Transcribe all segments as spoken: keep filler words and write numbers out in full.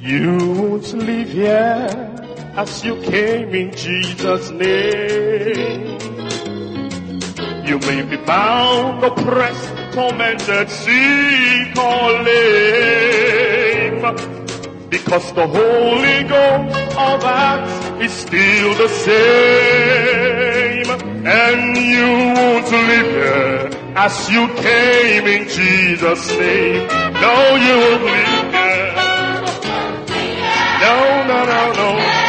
You won't leave here as you came in Jesus' name. You may be bound, oppressed, tormented, sick or lame, because the Holy Ghost of Acts is still the same. And you won't live here as you came in Jesus' name. No, you won't live here. No, no, no, no.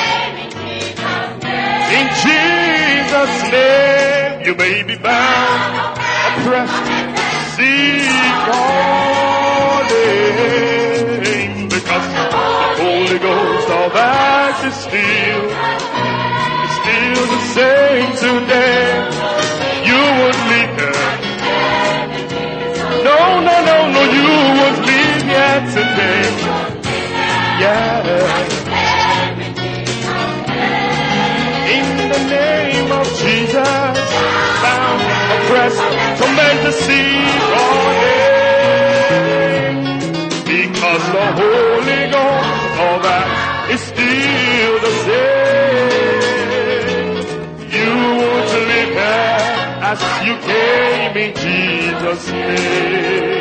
In Jesus' name, you may be bound, oppressed, sick or lame, because the Holy Ghost of Acts is still, is still the same today. You would leave here. No, no, no, no, you would leave here today. Yeah. In the name of Jesus, bound, oppressed, tormented, sick or lame, because the Holy Ghost of that is still the same. You won't live here as you came in Jesus' name.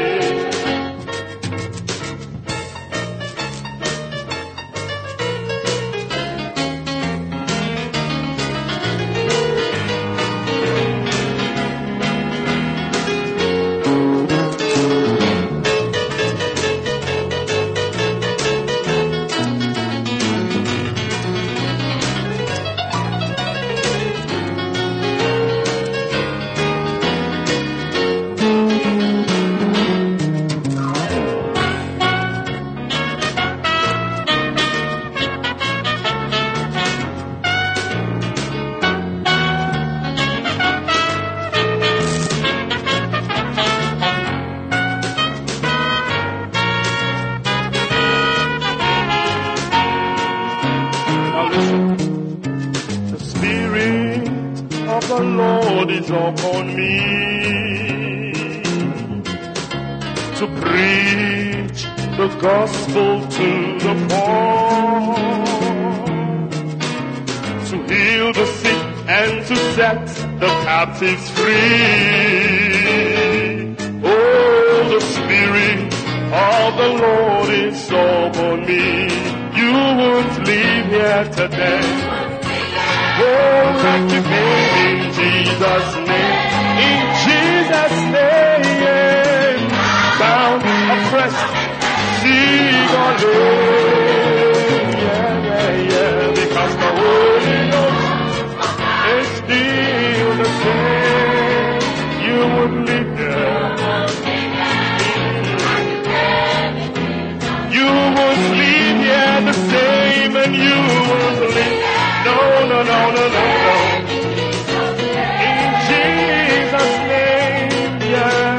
Upon me to preach the gospel to the poor, to heal the sick and to set the captives free. Oh, the Spirit of the Lord is upon me. You won't leave here today. Oh, activate in Jesus' name, in Jesus' name, bound, oppressed, sick or lame, yeah, yeah, yeah, because the Holy Ghost is still the same. You won't live there. You won't leave here the same, and you won't live. No, no, no, no, no, no. In Jesus' name, yeah.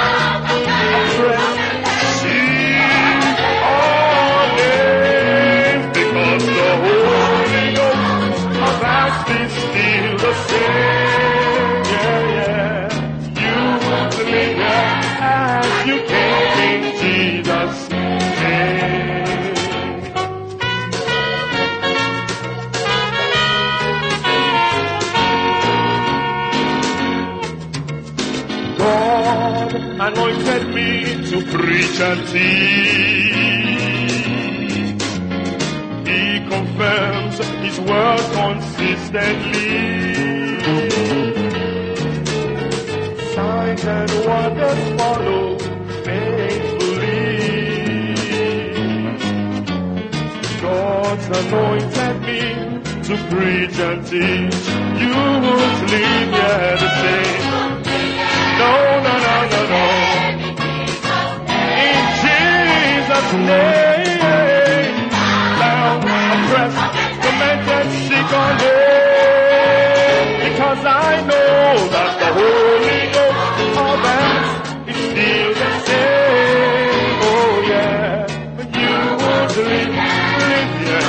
See all names, because the Holy Ghost of Acts is still the same. Yeah, yeah. You won't linger as you came in Jesus' name. Anointed me to preach and teach. He confirms His word consistently. Signs and wonders follow faithfully. God's anointed me to preach and teach. You won't leave here the same. No, no, no, no, no. In Jesus' name, bound, oppressed, tormented, sick or lame, because I know that the Holy Ghost of Acts is still the same. Oh yeah, but you won't live, live here.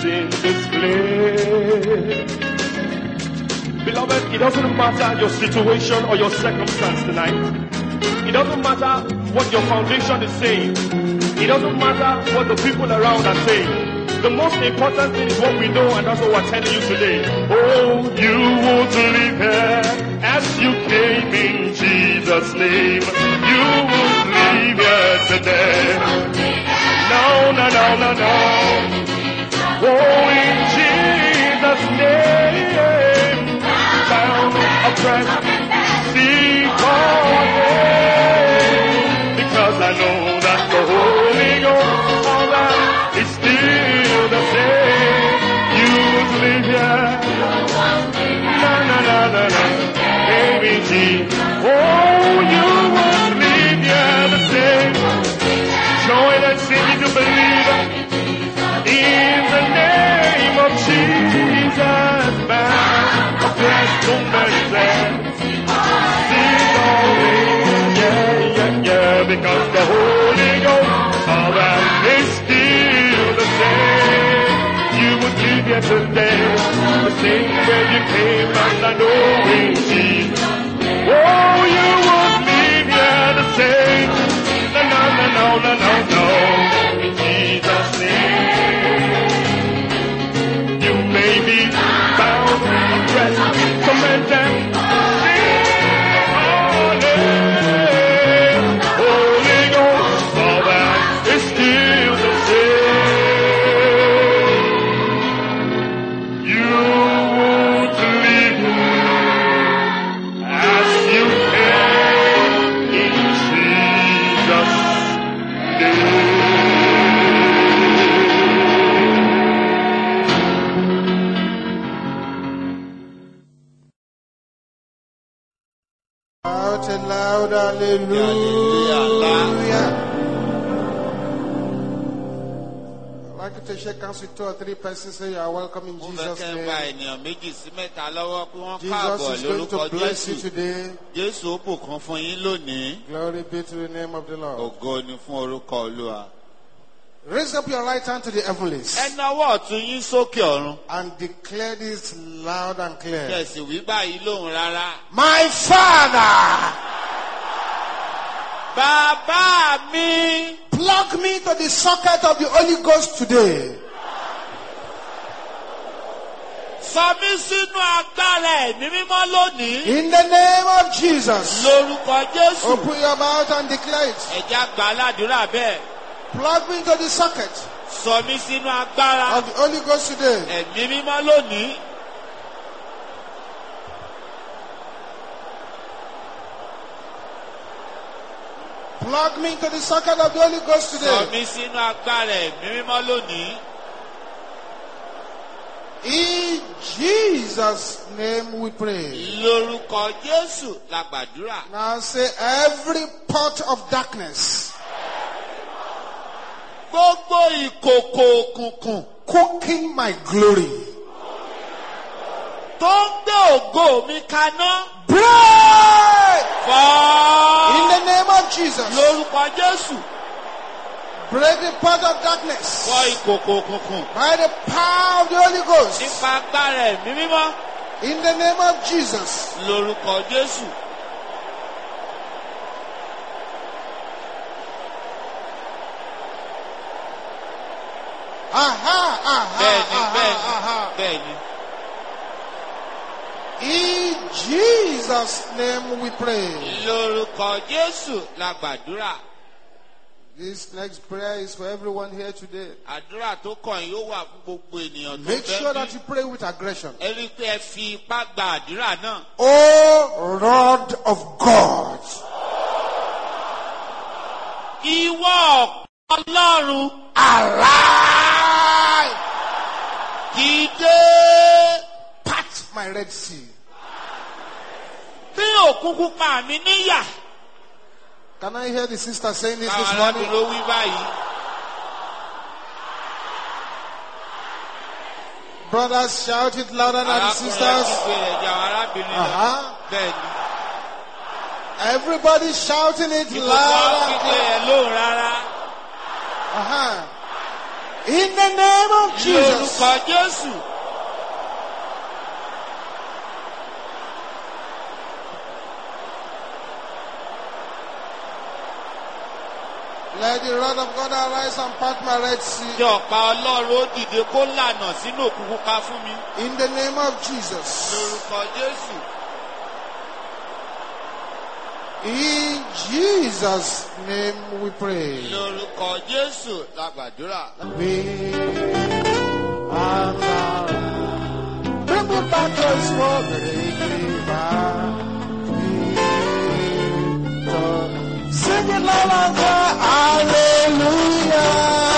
is in this place. Beloved, it doesn't matter your situation or your circumstance tonight. It doesn't matter what your foundation is saying. It doesn't matter what the people around are saying. The most important thing is what we know, and that's what we're telling you today. Oh, you won't leave here as you came in Jesus' name. You won't leave here today. No, no, no, no, no. Oh, in Jesus' name. Bound, oppressed, seek all day. Because I know that the Holy Ghost, all that is still the same. You would live here. Na na na na na. Baby G. Oh, you would live here the same. Join and sing to believe in the name of Jesus. Man, bless the man. Sing only, yeah, yeah, yeah, because the Holy Ghost, all that is still the same. You would live here today, the same way you came, and I know in Jesus. Oh, you would live here the same. No, no, no, no, no, no, no. In Jesus' name. You may be bound, oppressed, tormented. Holy Ghost, all that is still the same. You won't leave as you came in Jesus' name. Out and loud, hallelujah. I'd like you to shake hands with two or three persons, say you are welcome in Jesus' name. Jesus is going to bless you today. Glory be to the name of the Lord. Raise up your right hand to the heavens and declare this loud and clear. My Father, Baba mi, plug me to the socket of the Holy Ghost today. Sọ mí sínú agbára ẹ̀mí mímọ́ lónìí. In the name of Jesus. Lórúkọ Jésù. Open your mouth and declare it. Ẹ jẹ́ á gbà á ládùúrà bẹ́ẹ̀. Plug me into the socket Sọ mí sínú agbára of the Holy Ghost today. ẹ̀mí mímọ́ lónìí. Plug me into the socket of the Holy Ghost Sọ today. mí sínú agbára ẹ̀mí mímọ́ lónìí. In Jesus' name we pray. Lórúkọ Jésù la gbàdúrà. Now say every pot of darkness Gbogbo ìkòkò òkùnkùn cooking my glory. tó ń gbé ògo mi kaná. Break! Fọ́. In the name of Jesus. Lórúkọ Jésù. Break the pot of darkness Fọ́ ìkòkò òkùnkùn. by the power of the Holy Ghost. Nípa agbára ẹ̀mí mímọ́. In the name of Jesus. Lórúkọ Jésù. Aha, aha, Bẹ́ẹ̀ni, aha, bẹ́ẹ̀ni, aha. bẹ́ẹ̀ni. In Jesus' name we pray. Lórúkọ Jésù la gbàdúrà. This next prayer is for everyone here today. Àdúrà tó kàn yóò wà fún gbogbo ènìyàn tó Make sure fẹ́ that bí. you pray with aggression. Ẹ rí i pé ẹ fi ipá gba àdúrà náà. O rod of God, Ìwọ Ọlọ́run arise, dìde. part my Red Sea. Bí òkun pupa mi níyà. Can I hear the sister saying this Káwọn this morning? arábìnrin ó wí báyìí. Brothers, shout it louder than the Arákùnrin sisters. àti ìgbéyàwó àwọn arábìnrin náà. Uh-huh. Bẹ́ẹ̀ni. Everybody shouting it Ìgbòho louder. kíkẹ́ ẹ̀ lóhùn rárá. Uh-huh. In the name of Jesus. Lórúkọ Jésù. Let the rod of God arise and part my Red Sea. Kí ọ̀pá Ọlọ́run ó dìde kó lànà sínú òkun pupa fún mi. In the name of Jesus. Lórúkọ Jésù. In Jesus' name we pray. Lórúkọ Jésù la gbàdúrà. We are bring me back to his word. Sing it loud and cry, hallelujah.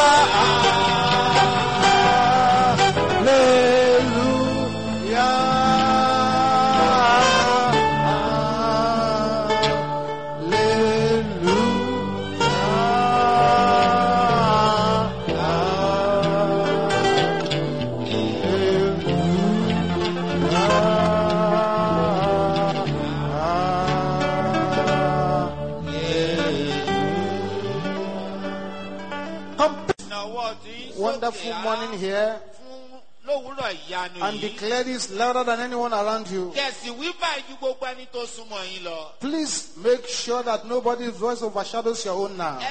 Wonderful morning here, and declare this louder than anyone around you. Please make sure that nobody's voice overshadows your own now.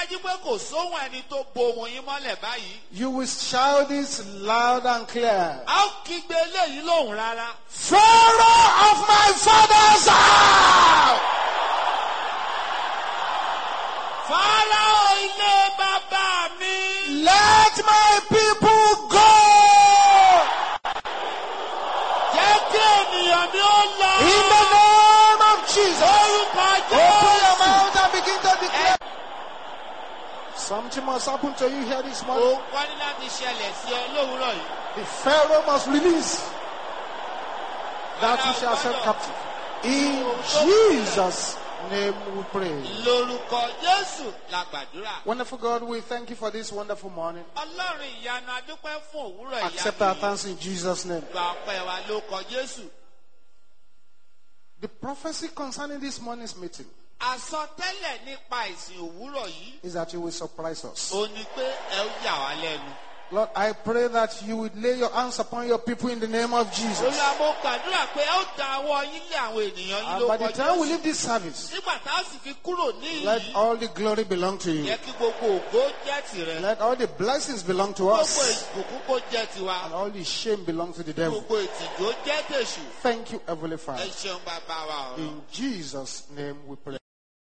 You will shout this loud and clear. Pharaoh of my father's house! Let my people go! In the name of Jesus, open your mouth and begin to declare. Something must happen to you here this morning. The Pharaoh must release that which shall set captive. In Jesus' name we pray. Wonderful God, we thank you for this wonderful morning. Accept our thanks in Jesus' name. The prophecy concerning this morning's meeting is that you will surprise us. Lord, I pray that you would lay your hands upon your people in the name of Jesus. And by the time we leave this service, let all the glory belong to you. Let all the blessings belong to us. And all the shame belong to the devil. Thank you, Heavenly Father. In Jesus' name we pray.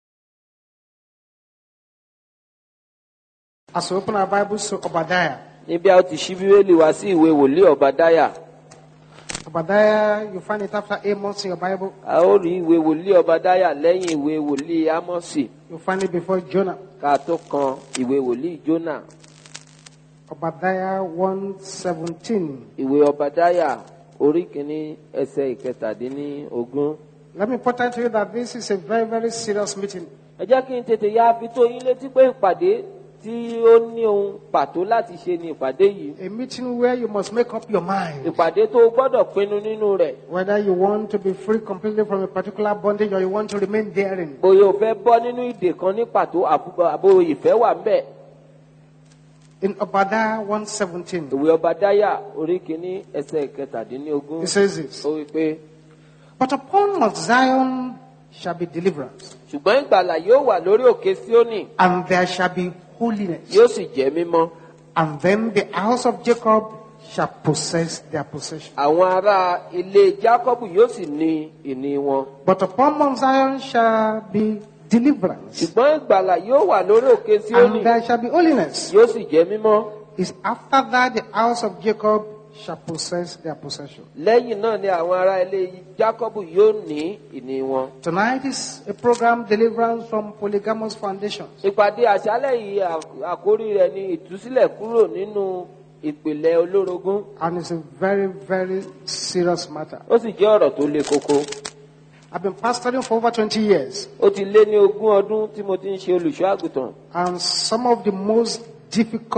As we open our Bibles to Obadiah. Níbi a ti ṣí Bíbélì wá sí ìwé wòlíì Obadiah. Obadiah, you find it after Amos in your Bible. A ó rí ìwé wòlíì Obadiah lẹ́yìn ìwé wòlíì Ámọ́sì. You find it before Jonah. Ká tó kan ìwé wòlíì Jonah. Obadiah one seventeen. Ìwé Obadiah orí kìíní ẹsẹ̀ ìkẹtàdínlógún. Let me point out to you that this is a very, very serious meeting. Ẹ jẹ́ kí n tètè ya fi tó yín létí pé ìpàdé tí ó ní ohun pàtó láti ṣe ní ìpàdé yìí. A meeting where you must make up your mind. Ìpàdé tó gbọ́dọ̀ pinnu nínú rẹ̀. Whether you want to be free completely from a particular bondage or you want to remain therein. Bóyá o fẹ́ bọ́ nínú ìdè kan ní pàtó àbò ìfẹ́ wà ńbẹ̀. In Obadiah one seventeen. Ìwé Obadiah orí kìíní ẹsẹ̀ ìkẹtàdínlógún. It says this. Ó wí pé. But upon Mount Zion shall be deliverance. Ṣùgbọ́n ìgbàlà yóò wà lórí òkè Síónì. And there shall be holiness. Yóò sì jẹ́ mímọ́. And then the house of Jacob shall possess their possession. Àwọn ará ilé Jákọ́bù yóò sì ní ìní wọn. But upon Mount Zion shall be deliverance. Ṣùgbọ́n ìgbàlà yóò wà lórí òkè Síónì. And there shall be holiness. Yóò sì jẹ́ mímọ́. Is after that the house of Jacob shall possess their possession. Lẹ́yìn náà ni àwọn ará ilé Jákọ́bù yóò ní ìní wọn. Tonight is a program deliverance from polygamous foundations. Ìpàdé àṣálẹ́ yìí àkórí rẹ̀ ni ìtúsílẹ̀ kúrò nínú ìpìlẹ̀ olórogún. And it's a very, very serious matter. Ó sì jẹ́ ọ̀rọ̀ tó le koko. I've been pastoring for over twenty years. Ó ti lé ní ogún ọdún tí mo ti ń ṣe olùṣọ́ àgùntàn. And some of the most difficult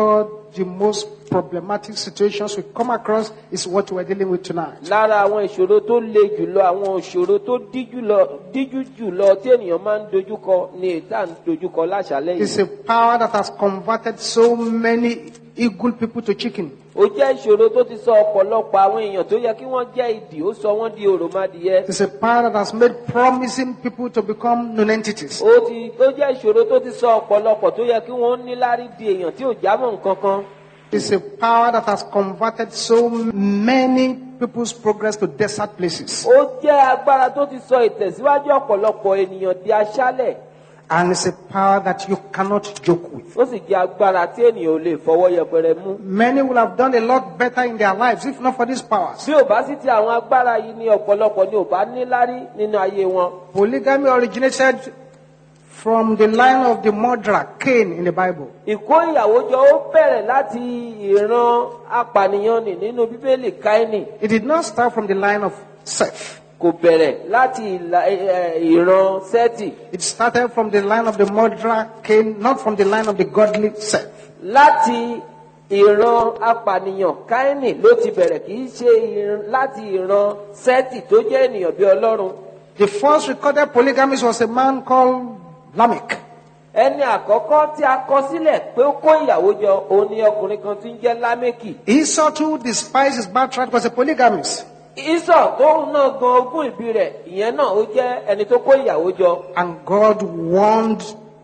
the most problematic situations we come across is what we're dealing with tonight. Lára àwọn ìṣòro tó le jùlọ, àwọn ìṣòro tó díjú lọ, díjú jùlọ tí ènìyàn máa ń dojúkọ ni èyí tá à ń dojúkọ láṣálẹ́ yìí. It's a power that has converted so many eagle people to chicken. Ó jẹ́ ìṣòro tó ti sọ ọ̀pọ̀lọpọ̀ àwọn èèyàn tó yẹ kí wọ́n jẹ́ idì, ó sọ wọ́n di òròmọdìyẹ. It's a power that has made promising people to become non-entities. Ó ti ó jẹ́ ìṣòro tó ti sọ ọ̀pọ̀lọpọ̀ tó yẹ kí wọ́n níláárí di èèyàn tí ò jámọ́ nǹkan kan. It's a power that has converted so many people's progress to desert places. Ó jẹ́ agbára tó ti sọ ìtẹ̀síwájú ọ̀pọ̀lọpọ̀ ènìyàn di aṣálẹ̀. And it's a power that you cannot joke with. Ó sì jẹ́ agbára tí ènìyàn ò lè fọwọ́ yẹpẹrẹ mú. Many will have done a lot better in their lives if not for these powers. Bí ò bá sì ti àwọn agbára yìí ní ọ̀pọ̀lọpọ̀ ni ò bá níláárí nínú ayé wọn. Polygamy originated from the line of the murderer Cain in the Bible. Ìkó ìyàwó jọ ó bẹ̀rẹ̀ láti ìran apànìyàn nì nínú Bíbélì Káínì. It did not start from the line of Seth. Kò bẹ̀rẹ̀ láti ìran Sẹ́tì. It started from the line of the murderer Cain, not from the line of the godly Seth. Láti ìran apànìyàn Káínì ló ti bẹ̀rẹ̀, kì í ṣe láti ìran Sẹ́tì tó jẹ́ ènìyàn bí Ọlọ́run. The first recorded polygamist was a man called Lamech. Ẹni àkọ́kọ́ tí a kọ sílẹ̀ pé ó kó ìyàwó jọ òun ni ọkùnrin kan tí ń jẹ́ Lámékì. Esau too, despite his birthright, was a polygamist. Esau tóun náà gan ogún ìbí rẹ̀, ìyẹn náà ó jẹ́ ẹni tó kó ìyàwó jọ. And God warned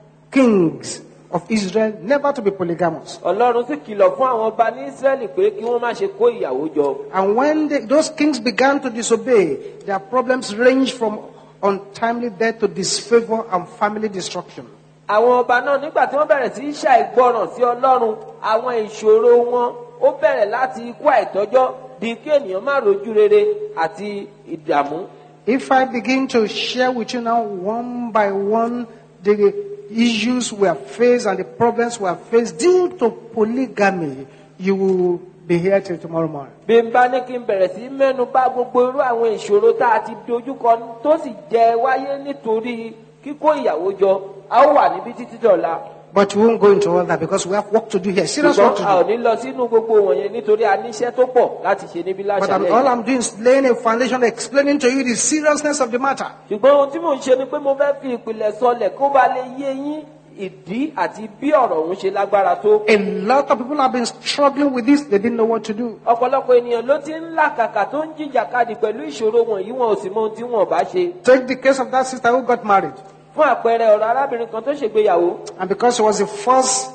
kings of Israel never to be polygamous. Ọlọ́run sì kìlọ̀ fún àwọn ọba ní Ísírẹ́lì pé kí wọ́n má ṣe kó ìyàwó jọ. And when they, those kings began to disobey, their problems ranged from untimely death to disfavor and family destruction. Àwọn ọba náà nígbà tí wọ́n bẹ̀rẹ̀ sí í ṣàìgbọràn sí Ọlọ́run, àwọn ìṣòro wọn ó bẹ̀rẹ̀ láti ikú àìtọ́jọ́ di kí ènìyàn má rojú rere àti ìdààmú. If I begin to share with you now one by one the issues we have faced and the problems we have faced due to polygamy, you will be here till tomorrow morning. Bí n bá ní kí n bẹ̀rẹ̀ sí mẹ́nu bà gbogbo irú àwọn ìṣòro tá a ti dojúkọ tó sì jẹ wáyé nítorí kíkó ìyàwó jọ, a ó wà níbí títí dọ̀la. But we won't go into all that because we have work to do here. Serious work to do. A ò ní lọ sínú gbogbo wọ̀nyẹn nítorí a níṣẹ́ tó pọ̀ láti ṣe níbí láṣálẹ́. But I'm, all I'm doing is laying a foundation, explaining to you the seriousness of the matter. Ṣùgbọ́n ohun tí mò ń ṣe ni pé mo fẹ́ fi ìpìlẹ̀ sọlẹ̀ kó ba lè yé yín ìdí àti bí ọ̀rọ̀ òun ṣe lágbára tó. A lot of people have been struggling with this. They didn't know what to do. Ọ̀pọ̀lọpọ̀ ènìyàn ló ti ń làkàkà tó ń jìjàkadì pẹ̀lú ìṣòro wọ̀nyí, wọn ò sì mọ ohun tí wọn bá ṣe. Take the case of that sister who got married. Fún àpẹẹrẹ ọ̀rọ̀ arábìnrin kan tó ṣègbéyàwó. And because she was the first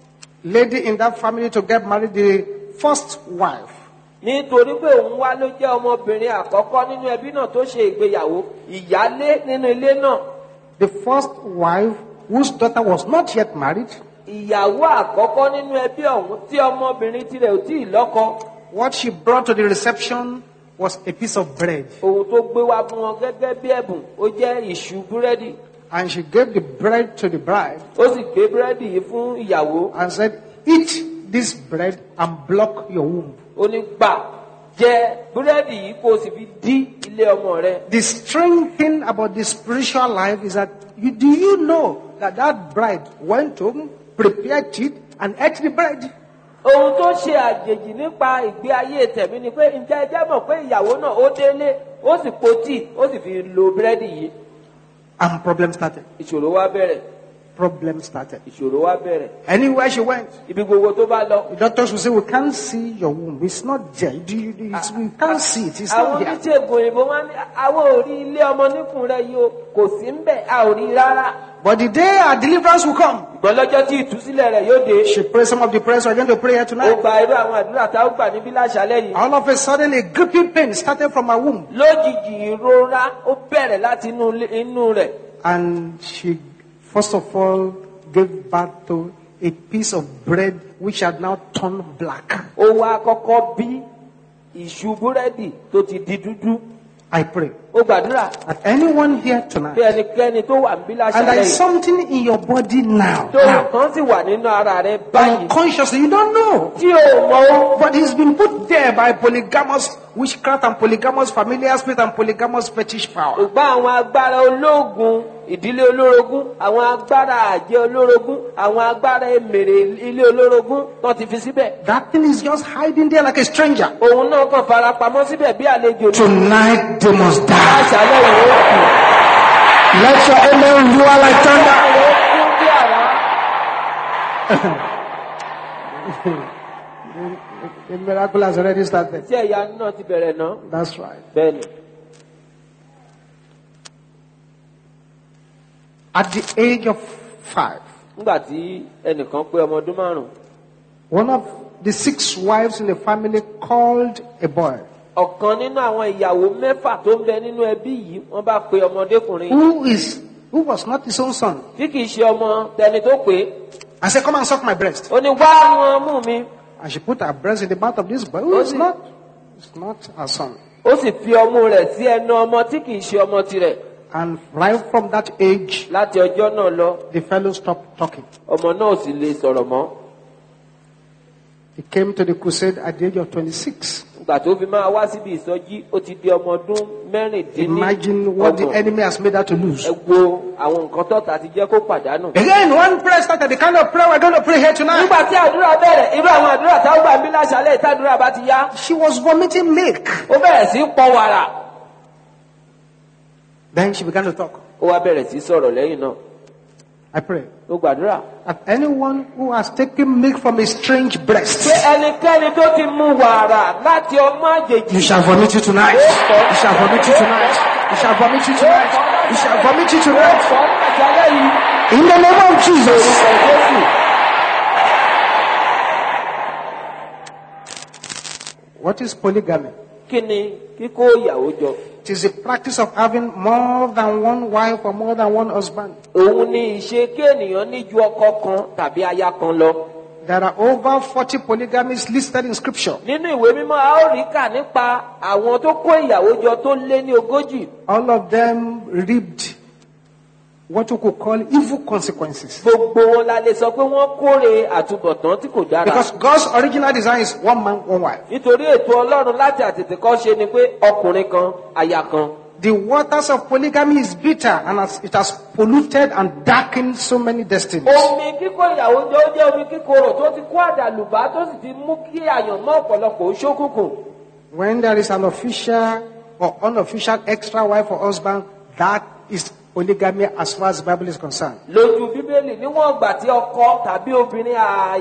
lady in that family to get married, the first wife. Nítorí pé òun wá ló jẹ́ ọmọbìnrin àkọ́kọ́ nínú ẹbí náà tó ṣe ìgbéyàwó, ìyálé nínú ilé náà. The first wife, whose daughter was not yet married. Ìyàwó àkọ́kọ́ nínú ẹbí ọ̀hún tí ọmọbìnrin tirẹ̀ ò tí ì lọ́kọ. What she brought to the reception was a piece of bread. Ohun tó gbé wá fún wọn gẹ́gẹ́ bí ẹ̀bùn, ó jẹ́ ìṣù búrẹ́dì. And she gave the bread to the bride. Ó sì gbé búrẹ́dì yìí fún ìyàwó. And said, eat this bread and block your womb. Ó ní gbà jẹ búrẹ́dì yìí kó o sì fi dí ilé ọmọ rẹ. The strange thing about the spiritual life is that you, do you know that that bride went home, prepared it, and ate the bread? Ohun tó ṣe àjèjì nípa ìgbé ayé tẹ̀mí ni pé ǹjẹ́ ẹ jẹ́ mọ̀ pé ìyàwó náà ó délé, ó sì po tíì, ó sì fi lo búrẹ́dì yìí. And problem started. Ìṣòro wá bẹ̀rẹ̀. Problem started. Ìṣòro wá bẹ̀rẹ̀. Anywhere she went, ibi gbogbo tó bá lọ. The doctors will say, we can't see your womb. It's not there. Do you, it's, we can't see it. It's not there. Àwọn oníṣègùn òyìnbó máa ń ní àwọn ò rí ilé ọmọ níkùn rẹ yìí o, kò sí ń bẹ̀, a ò rí rárá. But the day our deliverance will come. Ìgbọ́n lọ́jọ́ tí ìtúsílẹ̀ rẹ̀ yóò dé. She prayed some of the prayers we're going to pray here tonight. Ó gba irú àwọn àdúrà tá a gbà níbí láṣálẹ́ yìí. All of a sudden, a gripping pain started from her womb. Lójijì ìrora ó bẹ̀rẹ̀ láti inú rẹ̀. And she, first of all, gave birth to a piece of bread which had now turned black. Ó wá kọ́kọ́ bí ìṣù búrẹ́dì tó ti di dúdú. I pray ó gbàdúrà. that anyone here tonight, bí ẹnikẹ́ni tó wà níbí láṣálẹ́ yìí. and there is something in your body now, tó nǹkan sì wà nínú ara rẹ báyìí. unconsciously, you don't know. tí o mọ̀ o. But it's been put there by polygamous witchcraft and polygamous familiar spirit and polygamous fetish power. ṣùgbọ́n àwọn agbára ológun ìdílé olórogún, àwọn agbára àjẹ́ olórogún, àwọn agbára èmèrè ilé olórogún tó ti fi síbẹ̀. That thing is just hiding there like a stranger. Òun náà kàn fara pamọ́ síbẹ̀ bí àlejò. Tonight they must die. Láṣálẹ́ ìwé òkú. Let your amen roar like thunder. The miracle has already started. Ṣé ìyanu náà ti bẹ̀rẹ̀ náà? That's right. Bẹ́ẹ̀ni. At the age of five, Nígbà tí ẹnìkan pé ọmọ ọdún márùn-ún, one of the six wives in the family called a boy ọ̀kan nínú àwọn ìyàwó mẹ́fà tó ń bẹ nínú ẹbí yìí wọ́n bá pe ọmọdékùnrin who is who was not his own son. tí kìí ṣe ọmọ tẹni tó pé. I said, come and suck my breast. Ó ní wá wọn mú mi. And she put her breast in the mouth of this boy who is not, it's not her son. Ó sì fi ọmú rẹ̀ sí ẹnu ọmọ tí kìí ṣe ọmọ tirẹ̀. And right from that age, Láti ọjọ́ náà lọ, the fellow stopped talking. ọmọ náà ò sì lè sọ̀rọ̀ mọ́. He came to the crusade at the age of twenty-six. Ìgbà tó fi máa wá síbi ìsọjí, ó ti di ọmọ ọdún mẹ́rìndínlọ́gbọ̀n. Imagine what the enemy has made her to lose. Ẹ wo àwọn nǹkan tọ́ta ti jẹ́ kó pàdánù. Again, one prayer started, the kind of prayer we're going to pray here tonight. Nígbà tí àdúrà bẹ̀rẹ̀, irú àwọn àdúrà táwọn gbà ń bí láṣálẹ̀ ìtàdúrà bá ti yá. She was vomiting milk. Ó bẹ̀rẹ̀ sí pọ̀ wàrà. Then she began to talk. Ó wá bẹ̀rẹ̀ sí sọ̀rọ̀ lẹ́yìn náà. I pray. Ó gbàdúrà. That anyone who has taken milk from a strange breast, Pé ẹnikẹ́ni tó ti mu wàrà láti ọmọ àjèjì. you shall vomit you tonight. You shall vomit you tonight. You shall vomit you tonight. You shall vomit you tonight. In the name of Jesus. What is polygamy? Kí ni kíkó ìyàwó jọ? It is a practice of having more than one wife or more than one husband. Òun ni ìṣe kí ènìyàn ní ju ọkọ kan tàbí aya kan lọ. There are over forty polygamies listed in scripture. Nínú ìwé mímọ́ a ó rí kà nípa àwọn tó kó ìyàwó jọ tó lé ní ogójì. All of them reaped what we could call evil consequences. Gbogbo wọn la lè sọ pé wọ́n kórè àtúbọ̀tán tí kò dára. Because God's original design is one man, one wife. Nítorí ètò Ọlọ́run láti àtètèkọ́ ṣe ni pé ọkùnrin kan, aya kan. The waters of polygamy is bitter and has, it has polluted and darkened so many destinies. Omi kíkó ìyàwó jọ ó jẹ́ omi kíkorò tó ti kó àdàlùbá tó sì ti mú kí àyànmọ́ ọ̀pọ̀lọpọ̀ ó ṣókùnkùn. When there is an official or unofficial extra wife or husband, that is polygamy as far as the Bible is concerned. Lójú Bíbélì níwọ̀n ìgbà tí ọkọ tàbí obìnrin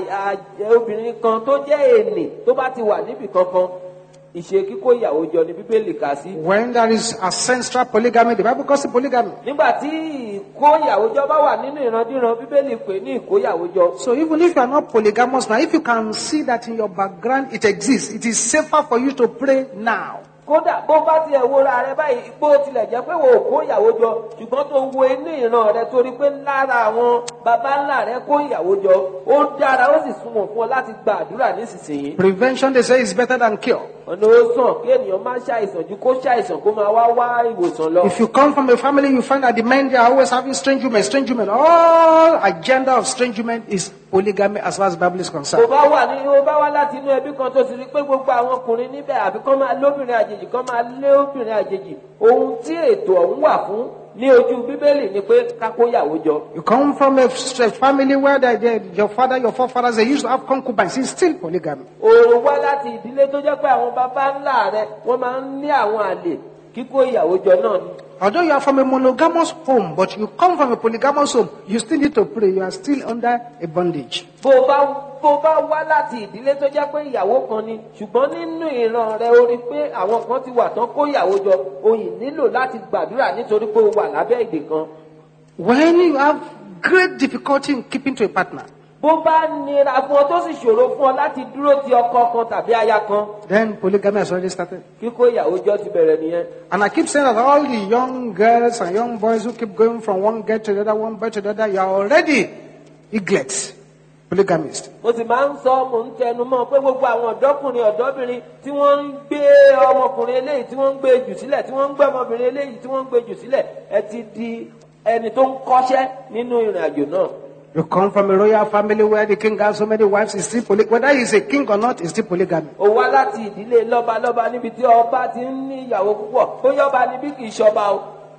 obìnrin kan tó jẹ́ ènì tó bá ti wà níbì kankan, ìṣe kíkó ìyàwó jọ ni Bíbélì kà sí. When there is ancestral polygamy, the Bible calls it polygamy. Nígbà tí ìkó ìyàwó jọ bá wà nínú ìrandíran, Bíbélì pè ní ìkó ìyàwó jọ. So even if you are not polygamous now, if you can see that in your background it exists, it is safer for you to pray now. Kódà bó bá tiẹ̀ wo ra rẹ báyìí, bó tilẹ̀ jẹ́ pé wo ò kó ìyàwó jọ, ṣùgbọ́n tó wo inú ìran rẹ torí pé lára àwọn baba ńlá rẹ kó ìyàwó jọ, ó dára ó sì súnmọ́ fún ọ láti gba àdúrà nísinsìnyí. Prevention, they say, is better than cure. Ọ̀nà ó sàn kí ènìyàn máa ṣàìsàn ju kó ṣàìsàn kó máa wá wá ìwòsàn lọ. If you come from a family, you find that the men, they are always having strange women, strange women. All agenda of strange women is polygamy as far as the Bible is Ó concerned. bá wà ní ó bá wá láti inú ẹbí kan tó sì rí pé gbogbo àwọn ọkùnrin níbẹ̀ àbí kán máa lóbìnrin àjèjì kán máa lé obìnrin àjèjì. Ohun tí ètò ọ̀hún wà fún ní ojú Bíbélì ni pé ká kó ìyàwó jọ. You come from a, a family where they, they, your father, your forefathers, they used to have concubines. It's still polygamy. Òòrùn wá láti ìdílé tó jẹ́ pé àwọn baba ńlá rẹ̀ wọ́n máa ń ní àwọn àlè kíkó ìyàwó jọ náà ni. Although you are from a monogamous home, but you come from a polygamous home, you still need to pray. You are still under a bondage. Bó bá bó bá wá láti ìdílé tó jẹ́ pé ìyàwó kan ni, ṣùgbọ́n nínú ìran rẹ̀ ó rí pé àwọn kan ti wà tán kó ìyàwó jọ, o yìí nílò láti gbàdúrà nítorí pé o wà lábẹ́ ìdè kan. When you have great difficulty in keeping to a partner, Bó bá nira fún ọ tó sì ṣòro fún ọ láti dúró ti ọkọ kan tàbí aya kan, then polygamy has already started. kíkó ìyàwó jọ ti bẹ̀rẹ̀ nìyẹn. And I keep saying that all the young girls and young boys who keep going from one girl to the other, one boy to the other, you are already eaglets, polygamists. Mo sì máa ń sọ mo ń tẹnu mọ́ pé gbogbo àwọn ọ̀dọ́kùnrin ọ̀dọ́bìnrin tí wọ́n ń gbé ọmọkùnrin eléyìí tí wọ́n ń gbé jù sílẹ̀ tí wọ́n ń gbé ọmọbìnrin eléyìí tí wọ́n ń gbé jù sílẹ̀ ẹ ti di ẹni tó ń kọ́ṣẹ́ nínú ìrìn àjò náà. You come from a royal family where the king has so many wives, it's still poly- whether he's a king or not, it's still polygamy. Ó wá láti ìdílé lọ́balọ́ba níbi tí ọba ti ń ní ìyàwó púpọ̀, ó yọba níbí kì í ṣọba o.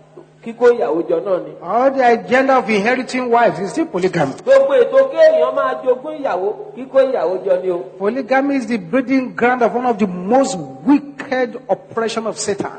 kíkó ìyàwó jọ náà ni. All the agenda of inheriting wives is still polygamy. Gbogbo ètò kéèyàn máa jogún ìyàwó kíkó ìyàwó jọ ni o. Polygamy is the breeding ground of one of the most wicked oppression of Satan.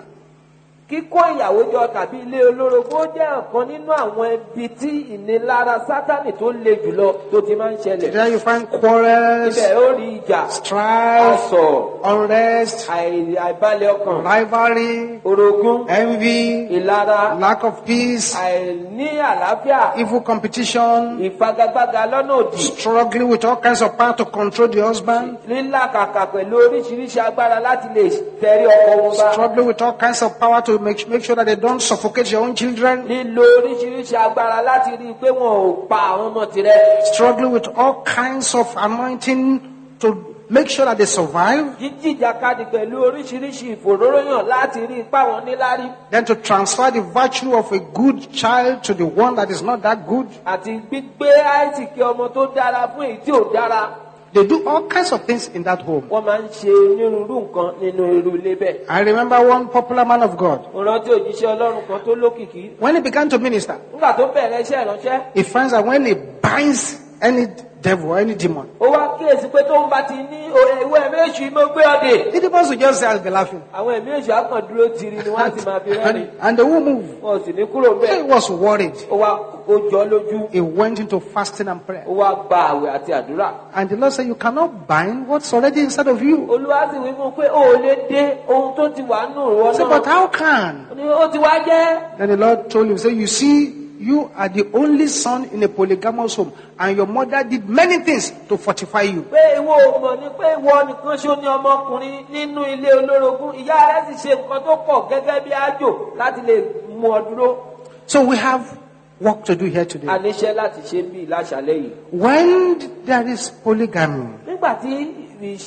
Kíkó ìyàwó jọ tàbí ilé olórogún ó jẹ́ ọ̀kan nínú àwọn ibi tí ìnilára Sátánì tó le jùlọ tó ti máa ń ṣẹlẹ̀. There you find quarrels, ibẹ̀ ó rí ìjà, strife, asọ̀, unrest, àìbalẹ̀ ọkàn, rivalry, orogún, envy, ìlara, lack of peace, àìní àlàáfíà, evil competition, ìfagagbága lọ́nà òdì, struggling with all kinds of power to control the husband, lílàkàkà pẹ̀lú oríṣiríṣi agbára láti lè tẹrí ọkọ wọn bá. struggling with all kinds of power to make, make sure that they don't suffocate your own children, lílo oríṣiríṣi agbára láti rí i pé wọn ò pa àwọn ọmọ tirẹ̀. struggling with all kinds of anointing to make sure that they survive, jíjìjàkadì pẹ̀lú oríṣiríṣi ìfòróróyàn láti rí ipá wọn níláárí. then to transfer the virtue of a good child to the one that is not that good. àti gbígbé àìsíkí ọmọ tó dára fún èyí tí ò dára. They do all kinds of things in that home. wọ́n máa ń ṣe onírúurú nǹkan nínú irú ilé bẹ́ẹ̀. I remember one popular man of God. mo rántí òjíṣẹ́ Ọlọ́run kan tó lókìkí. When he began to minister, nígbà tó bẹ̀rẹ̀ iṣẹ́ ìránṣẹ́. he finds that when he binds any devil or any demon, ó wá kíyèsí pé tó ń bá ti ní ìwé ẹ̀mí èṣù mo gbé ọdẹ. the demons will just say and be laughing. àwọn ẹ̀mí èṣù á kàn dúró tiri ni wọ́n á sì máa fi rẹ́rìn. And, and they won't move. wọn ò sì ní kúrò He bẹ́ẹ̀. was worried. ó wá ó jọ lójú. He went into fasting and prayer. ó wá gba àwẹ̀ àti àdúrà. And the Lord said, you cannot bind what's already inside of you. Olúwa sì wí fún un pé o ò lè dé ohun tó ti wà nù ìwọ He said, but náà. how can? Ó ní ó ti wá jẹ́. Then the Lord told him, say, you see, you are the only son in a polygamous home, and your mother did many things to fortify you. pé ìwọ ò mọ̀ ni pé ìwọ nìkan ṣó ní ọmọkùnrin nínú ilé olórogún. ìyá rẹ̀ sì ṣe nǹkan tó pọ̀ gẹ́gẹ́ bí àjò láti lè mú ọ dúró. So we have work to do here today. a níṣẹ́ láti ṣe bí láṣálẹ́ yìí. When there is polygamy, nígbà tí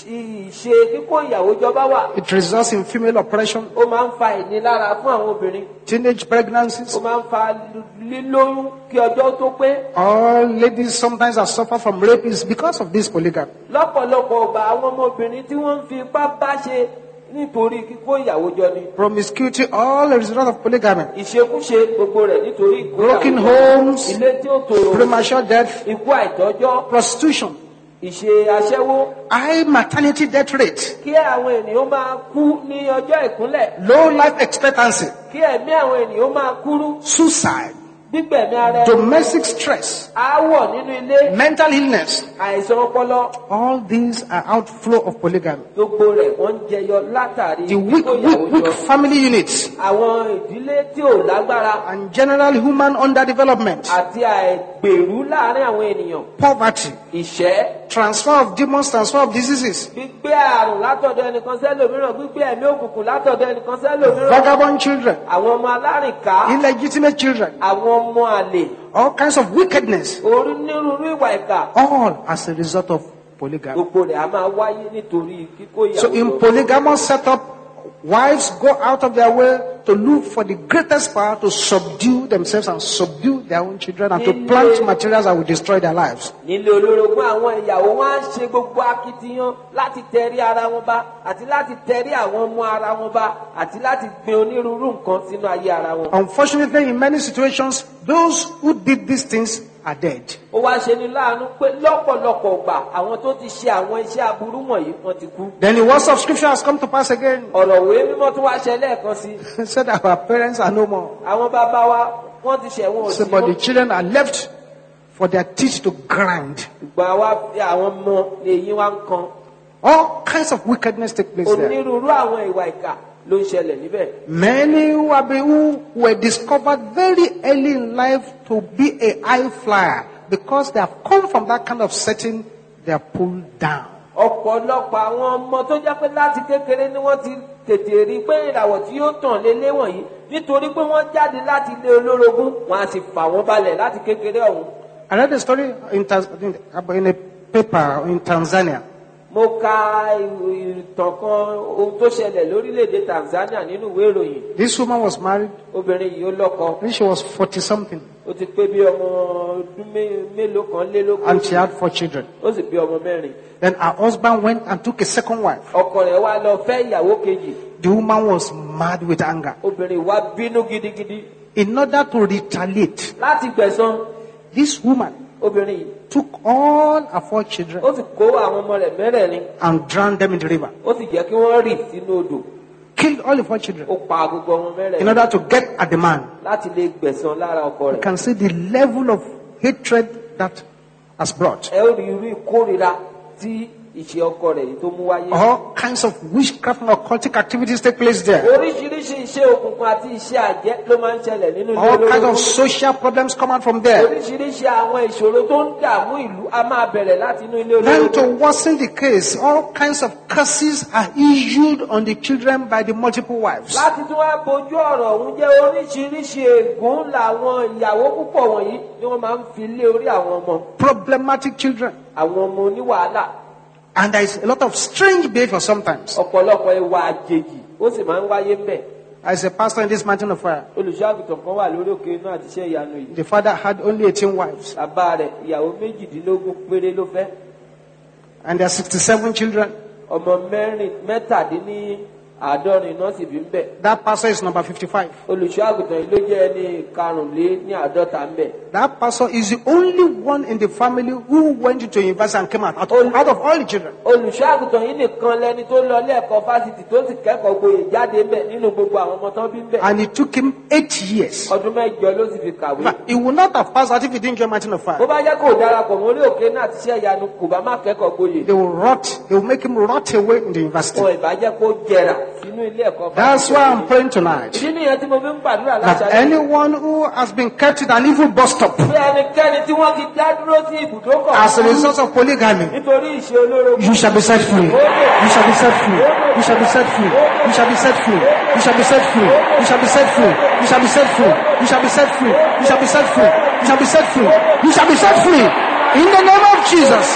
ìṣe kíkó ìyàwó jọba wà. it results in female oppression, ó máa ń fa ìnilára fún àwọn obìnrin. teenage pregnancies. ó máa ń fa lílóyún kí ọjọ́ tó pé. All ladies sometimes are suffer from rape is because of this polygamy. lọ́pọ̀lọpọ̀ ọgbà àwọn ọmọbìnrin tí wọ́n ń fi ipá bá ṣe nítorí kíkó ìyàwó jọ ni. Promiscuity, all a result of polygamy. ìṣekúṣe gbogbo rẹ̀ nítorí ìkó Broken ìyàwó jọ. homes, ilé tí ó tòrò. premature death, ikú àìtọ́jọ́. prostitution, ìṣe aṣẹ́wó. high maternity death rate, kí àwọn ènìyàn máa kú ní ọjọ́ ìkúnlẹ̀. low life expectancy, kí ẹ̀mí àwọn ènìyàn máa kúrú. suicide, gbígbẹ̀mí ara ẹni. domestic stress, aáwọ̀ nínú ilé. mental illness. àìsàn ọpọlọ. All these are outflow of polygamy. gbogbo rẹ̀ wọ́n ń jẹyọ látàrí The weak, kíkó weak, ìyàwó weak jọ. family units àwọn ìdílé tí ò lágbára. and general human underdevelopment, àti àìgbèrú láàrin àwọn ènìyàn. poverty, ìṣẹ́. transfer of demons, transfer of diseases, gbígbé àrùn látọ̀dọ̀ ẹnìkan sẹ́lòmíràn. gbígbé ẹ̀mí òkùnkùn látọ̀dọ̀ ẹnìkan sẹ́lòmíràn. vagabond children, àwọn ọmọ alárìnká. illegitimate children, àwọn ọmọ àlè. all kinds of wickedness, onírúurú ìwà ìkà. all as a result of polygamy. gbogbo rẹ̀ a máa wáyé nítorí kíkó ìyàwó So in jọ. polygamous setup, wives go out of their way to look for the greatest power to subdue themselves and subdue their own children and to plant materials that will destroy their lives. nílé olórogún àwọn ìyàwó wọn á ṣe gbogbo akitiyan láti tẹrí ara wọn bá àti láti tẹrí àwọn ọmọ ara wọn bá àti láti gbin onírúurú nǹkan sínú ayé ara wọn. Unfortunately, in many situations, those who did these things are dead. ó wá ṣe ní láàánú pé lọ́pọ̀lọpọ̀ gbà àwọn tó ti ṣe àwọn iṣẹ́ aburú wọ̀nyí wọ́n ti kú. Then the words of scripture has come to pass again. ọ̀rọ̀ òwe mímọ́ tó wá ṣe lẹ́ẹ̀kan sí. He said our parents are no more. àwọn bàbá wa wọ́n ti ṣẹ̀ wọn ò So, sí but the mọ́. children are left for their teeth to grind. ìgbà wa fi àwọn ọmọ lèyí wá ń kan. All kinds of wickedness take place there. onírúurú àwọn ìwà ìkà ló ń ṣẹlẹ̀ níbẹ̀. Many who, have been, who were discovered very early in life to be a high flyer because they have come from that kind of setting, they are pulled down. ọ̀pọ̀lọpọ̀ àwọn ọmọ tó jẹ́ pé láti kékeré ni wọ́n ti tètè rí pé ìràwọ̀ tí yóò tàn lélé wọ̀nyí nítorí pé wọ́n jáde láti ilé olórogún wọn á sì fà wọ́n balẹ̀ láti kékeré ọ̀hún. I read a story in, Taz- in a paper in Tanzania. mo ka ìtàn kan ohun tó ṣẹlẹ̀ lórílẹ̀‐èdè Tanzania nínú ìwé ìròyìn. This woman was married obìnrin yìí ó lọ́kọ. when she was forty something ó ti pé bí ọmọ ọdún mé- mélòó kan lé lógún. and she had four children. ó sì bí ọmọ mẹ́rin. Then her husband went and took a second wife. ọkọ rẹ̀ wá lọ fẹ́ ìyàwó kejì. The woman was mad with anger. obìnrin wá bínú gidigidi. In order to retaliate, láti gbẹ̀san, this woman obìnrin yìí took all her four children ó sì kó àwọn ọmọ rẹ̀ mẹ́rẹ̀ẹ̀rin, and drowned them in the river. ó sì jẹ́ kí wọ́n rì sínú odò. Killed all the four children Ó pa gbogbo ọmọ in mẹ́rẹ̀ẹ̀rin order to get at the man. láti lè gbẹ̀san lára ọkọ You rẹ̀. can see the level of hatred that has brought. Ẹ ó rí irú ìkórìíra tí ìṣe ọkọ rẹ̀ yìí tó mú wáyé. All kinds of witchcraft and occultic activities take place there. Oríṣiríṣi iṣẹ́ òkùnkùn àti iṣẹ́ àjẹ́ ló máa ń ṣẹlẹ̀ nínú ilé All kinds of olórogún. social problems come out from there. Oríṣiríṣi àwọn ìṣòro tó ń dààmú ìlú a máa bẹ̀rẹ̀ láti inú ilé Then to olórogún. worsen the case, all kinds of curses are issued on the children by the multiple wives. Láti tún wá bojú ọ̀rọ̀ ọ̀hún jẹ́ oríṣiríṣi ègún làwọn ìyàwó púpọ̀ wọ̀nyí ni wọ́n máa ń fi lé orí àwọn ọmọ. Problematic children. Àwọn ọmọ oníwàhálà. And there is a lot of strange behavior sometimes. Ọ̀pọ̀lọpọ̀ ìwà àjèjì ó sì máa ń wáyé ń bẹ̀. As a pastor in this mountain of fire, Olùṣọ́-àgùntàn kan wà lórí òkè iná àti iṣẹ́ ìyanu yìí. the father had only eighteen wives. Bàbá rẹ̀ ìyàwó méjìdínlógún péré ló fẹ́. And there are sixty-seven children. Ọmọ mẹ́rin mẹ́tàdínní àádọ́rin náà sì bí ń bẹ̀. That pastor is number fifty-five. Olùṣọ́-àgùntàn yìí ló jẹ́ ẹni karùnlé ní àádọ́ta ń bẹ̀. That pastor is the only one in the family who went into university and came out, out, of, out of all the children. Olùṣọ́-àgùntàn yìí nìkan lẹni tó lọ lẹ́ẹ̀kọ́ fásitì tó sì kẹ́kọ̀ọ́ gboyè jáde ń bẹ̀ nínú gbogbo àwọn ọmọ tán bí ń bẹ̀. And it took him eight years. Ọdún mẹ́jọ ló sì fi kàwé. But he would not have passed out if he didn't join mountain of Bó fire. bá jẹ́ kó darapọ̀ mọ́ orí òkè náà àti iṣẹ́ ìyanu kò bá má kẹ́kọ̀ọ́ gboyè. They will rot, they will make him rot away in the university. Ọ̀ ìbàjẹ́ kó jẹrà sínú ilé ẹ̀kọ́ fásitì. That's why I'm praying tonight. Ìdí nìyẹn tí mo fi ń gbàdúrà That láṣálẹ́. anyone who has been kept at an evil bus stop Bí ẹnikẹ́ni tí wọ́n ti dá dúró sí ibùdókọ̀ as a result of polygamy, nítorí ìṣe olórogún. you shall be set free. You shall be set free. You shall be set free. You shall be set free. You shall be set free. You shall be set free. You shall be set free. You shall be set free. You shall be set free. You shall be set free. You shall be set free. In the name of Jesus.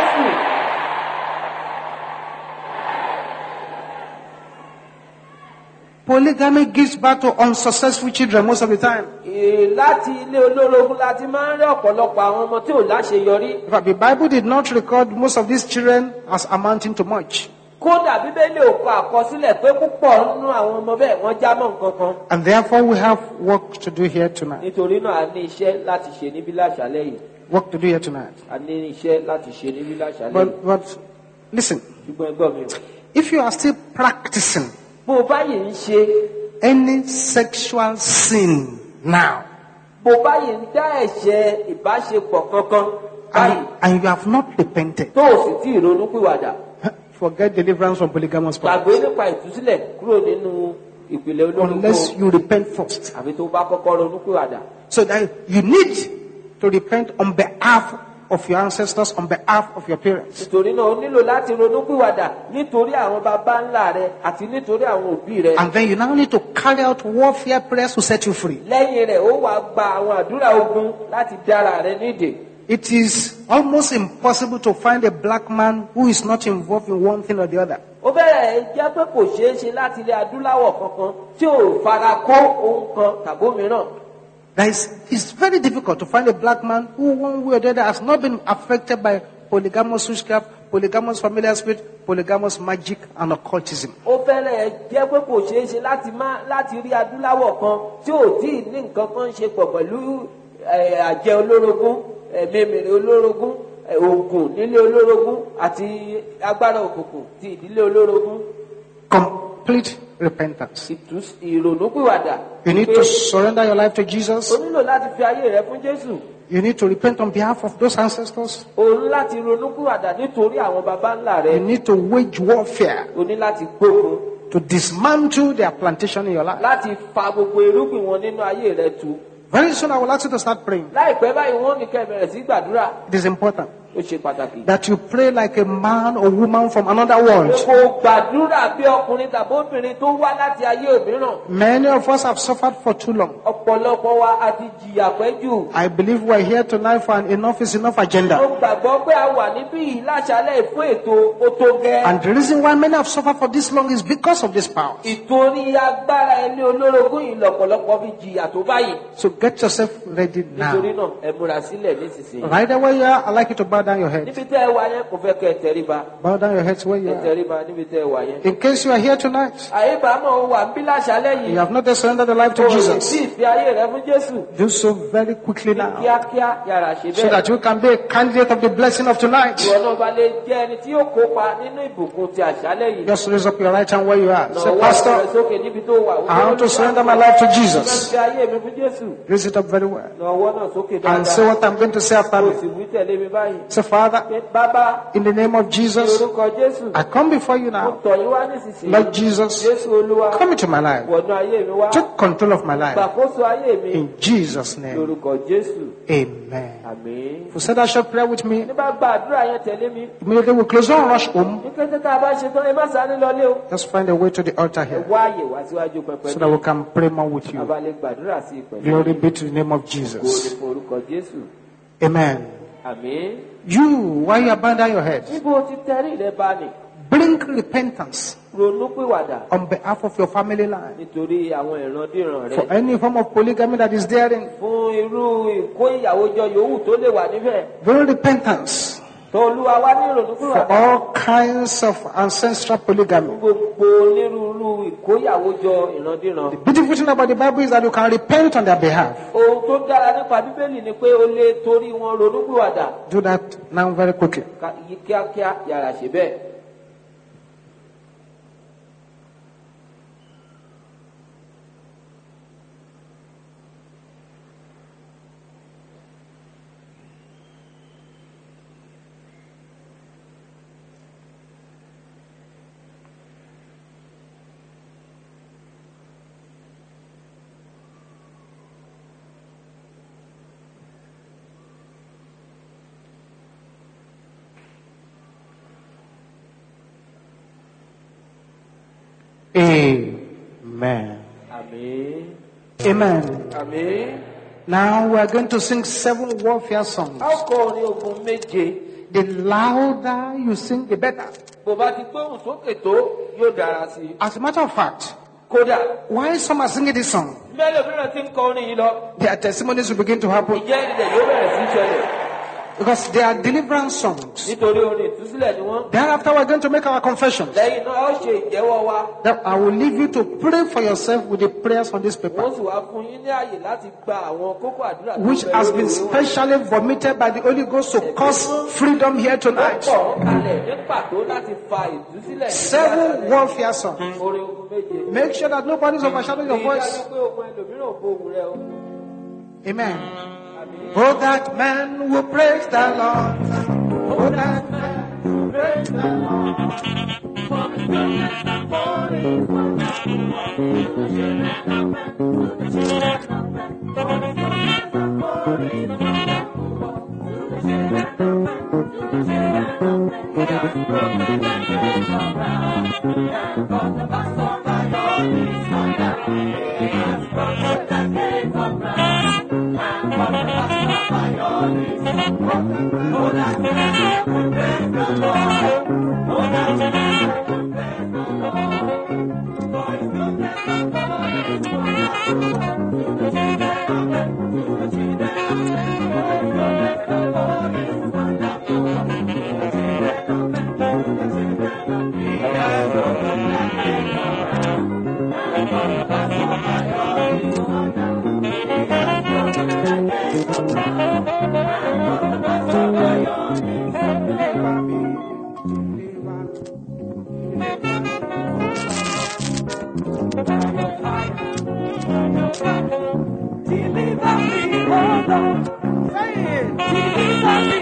Polygamy gives birth to unsuccessful children most of the time. Ee, láti ilé olórogún láti máa ń rí ọ̀pọ̀lọpọ̀ àwọn ọmọ tí ò láṣeyọrí. In fact, the Bible did not record most of these children as amounting to much. Kódà Bíbélì ò kọ àkọsílẹ̀ pé púpọ̀ nínú àwọn ọmọ bẹ́ẹ̀ wọ́n já mọ́ nǹkan kan. And therefore we have work to do here tonight. Nítorí náà a ní iṣẹ́ láti ṣe níbí láṣálẹ́ yìí. Work to do here tonight. A ní iṣẹ́ láti ṣe níbí láṣálẹ́ yìí. But, but listen, Ṣùgbọ́n ẹgbọ́n mi o. if you are still practicing Bó o bá yìí ń ṣe, any sexual sin now, bó o bá yìí ń dá ẹ̀ṣẹ̀ ìbáṣepọ̀ kankan báyìí and, and you have not repented, tó o sì tí ì ronúpìwàdà. forget deliverance from polygamous Gbàgbé spouse. nípa ìtúsílẹ̀ kúrò nínú ìpìlẹ̀ olórogún. Unless you repent first. Àbí tó bá kọ́kọ́ ronúpìwàdà. So that you need to repent on behalf of your ancestors, on behalf of your parents. Nítorí náà o nílò láti ronúpìwàdà nítorí àwọn baba ńlá rẹ àti nítorí àwọn òbí rẹ. And then you now need to carry out warfare prayers to set you free. Lẹ́yìn rẹ̀ ó wàá gba àwọn àdúrà ogun láti dára rẹ nídè. It is almost impossible to find a black man who is not involved in one thing or the other. Ó bẹ̀rẹ̀ jẹ́ pé kò ṣeé ṣe láti rí adúláwọ̀ kankan tí ò fara kó ohun kan tàbí òmíràn. That is, it's very difficult to find a black man who one way or the other has not been affected by polygamous witchcraft, polygamous familiar spirit, polygamous magic and occultism. Ó fẹ́rẹ̀ jẹ́ pé kò ṣeé ṣe láti má láti rí adúláwọ̀ kan tí ò tí ì ní nǹkan kan ṣe pọ̀ pẹ̀lú àjẹ́ olórogún, mèmèrè olórogún, ògùn nílé olórogún àti agbára òkùnkùn ti ìdílé olórogún. Complete repentance. Ìrònúpìwàdà. You need to surrender your life to Jesus. O nílò láti fi ayé rẹ fún Jésù. You need to repent on behalf of those ancestors. O ní láti ronúpìwàdà nítorí àwọn baba ńlá rẹ. You need to wage warfare O ní láti gbógun. to dismantle their plantation in your life. Láti fa gbogbo irúgbìn wọn nínú ayé rẹ tu. Very soon I will ask you to start praying. Láìpẹ́ báyìí wọ́n ní kẹ́ bẹ̀rẹ̀ sí gbàdúrà. It is important Ó ṣe pàtàkì. that you pray like a man or woman from another world. Kò gbàdúrà bí ọkùnrin tàbí obìnrin tó wá láti ayé òmíràn. Many of us have suffered for too long. Ọ̀pọ̀lọpọ̀ wa a ti jìyà pẹ́ jù. I believe we are here tonight for an enough is enough agenda. Mo gbàgbọ́ pé a wà níbí yìí láṣálẹ̀ fún ètò ó tó gẹ́. And the reason why many have suffered for this long is because of this power. Ìtorí agbára ẹni olórogún yìí lọ̀pọ̀lọpọ̀ fi jìyà tó báyìí. So get yourself ready now. Nítorí náà ẹ múra sílẹ̀ nísinsìnyí. Right away here, I'd like you to bow bow down your head. Bow down your heads where you are. In case you are here tonight, you have not surrendered the life to Jesus. Do so very quickly now, so that you can be a candidate of the blessing of tonight. Just raise up your right hand where you are. Say, Pastor, I want to surrender my life to Jesus. Raise it up very well. And say what I'm going to say after me. Say, Father, in the name of Jesus, I come before you now. Lord Jesus, come into my life. Take control of my life. In Jesus' name. Amen. If you say that short prayer with me, immediately we'll close on rush home. Just find a way to the altar here, so that we can pray more with you. Glory be to the name of Jesus. Amen. You, while you abandon your head, bring repentance on behalf of your family line. For any form of polygamy that is therein, bring repentance for all kinds of ancestral polygamy. The beautiful thing about the Bible is that you can repent on their behalf. Do that now very quickly. Amen. Amen. Amen. Amen. Now we are going to sing seven warfare songs. The louder you sing, the better. As a matter of fact, why some are singing this song, their testimonies will begin to happen. Because they are deliverance songs. Thereafter, we're going to make our confessions. That I will leave you to pray for yourself with the prayers on this paper, which has been specially vomited by the Holy Ghost to cause freedom here tonight. Seven warfare songs. Make sure that nobody's overshadowing your voice. Amen. Oh, that man will praise the Lord. Oh, that man will praise the Lord. For his goodness and for his wonderful work. To the children of men, to the children of men. For his goodness and for his wonderful work. To the children of men, to the children of men. He has broken the gates of hell. And brought the bus of Zion is under. He has broken the gates of hell. And brought the bus of Zion is under. Oh, that man will praise the Lord. Oh, that man will praise the Lord. For his goodness and for his wonderful work. To the children of men, to the children of men. For his goodness and for his wonderful work. To the children of men, to the children of men. He has broken the gates of hell. And brought the bus of Zion is under. He has broken the gates of hell. And brought the bus of Zion is under. Deliver me, oh Lord. Say it. Deliver me,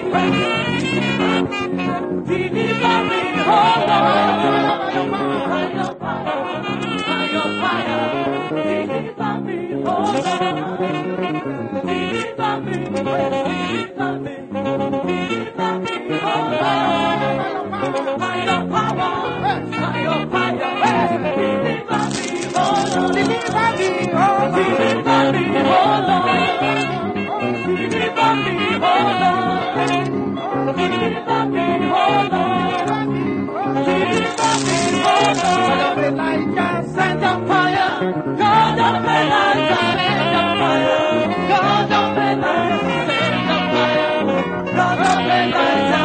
deliver me, oh Lord. By your fire, by your fire. Deliver me, oh Lord. Deliver me, deliver me, deliver me, oh Lord. By your power, by your fire. Deliver me, oh Lord. Deliver me, oh Lord. Deliver me, oh Lord. Deliver me, oh Lord. Deliver me, oh Lord. Deliver me, oh Lord. God of Elijah, send a fire. God of Elijah, send a fire. God of Elijah, send a fire. God of Elijah.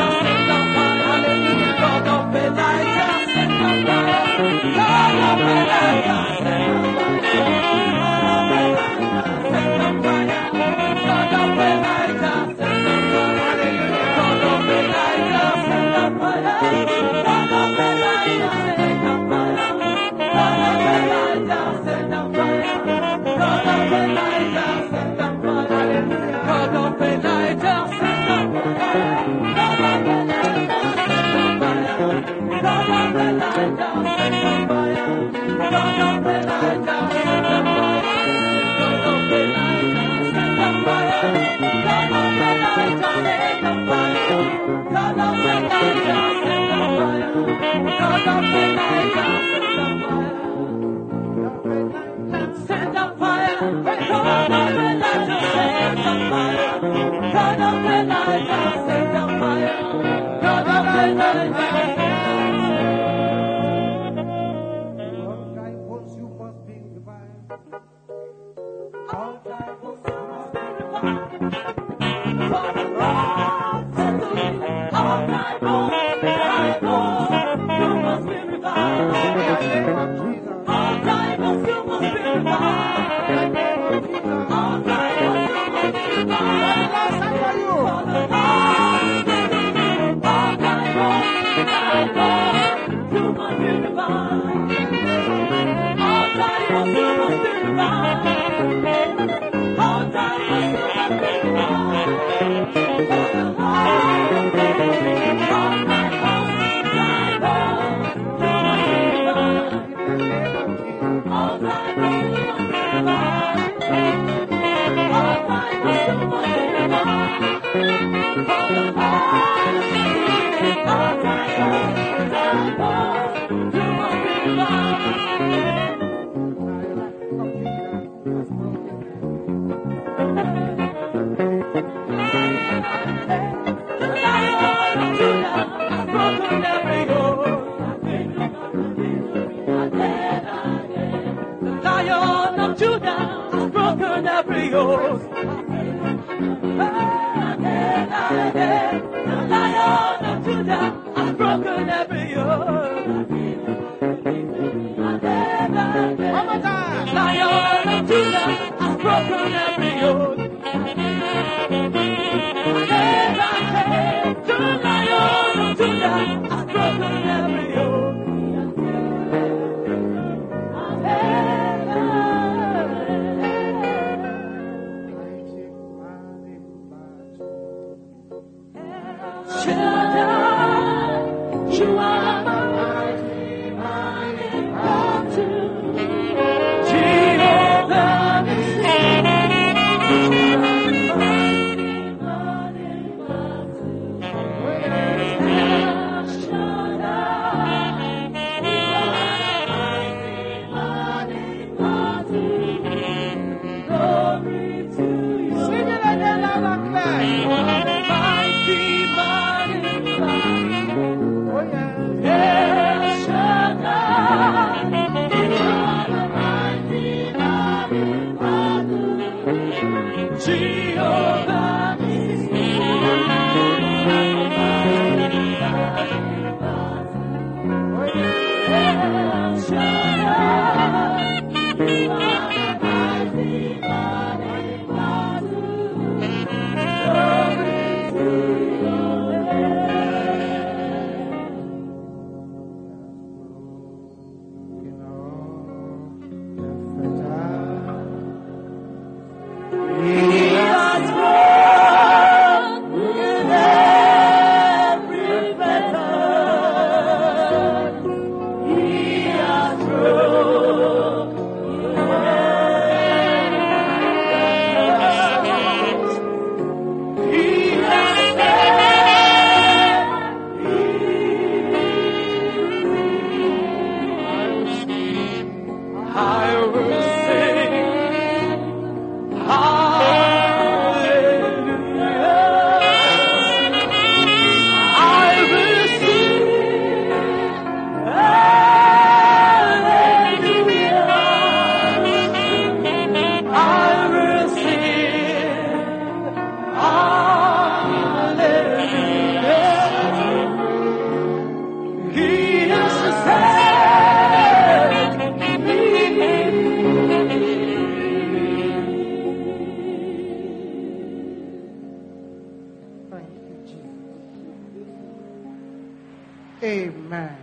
Amen.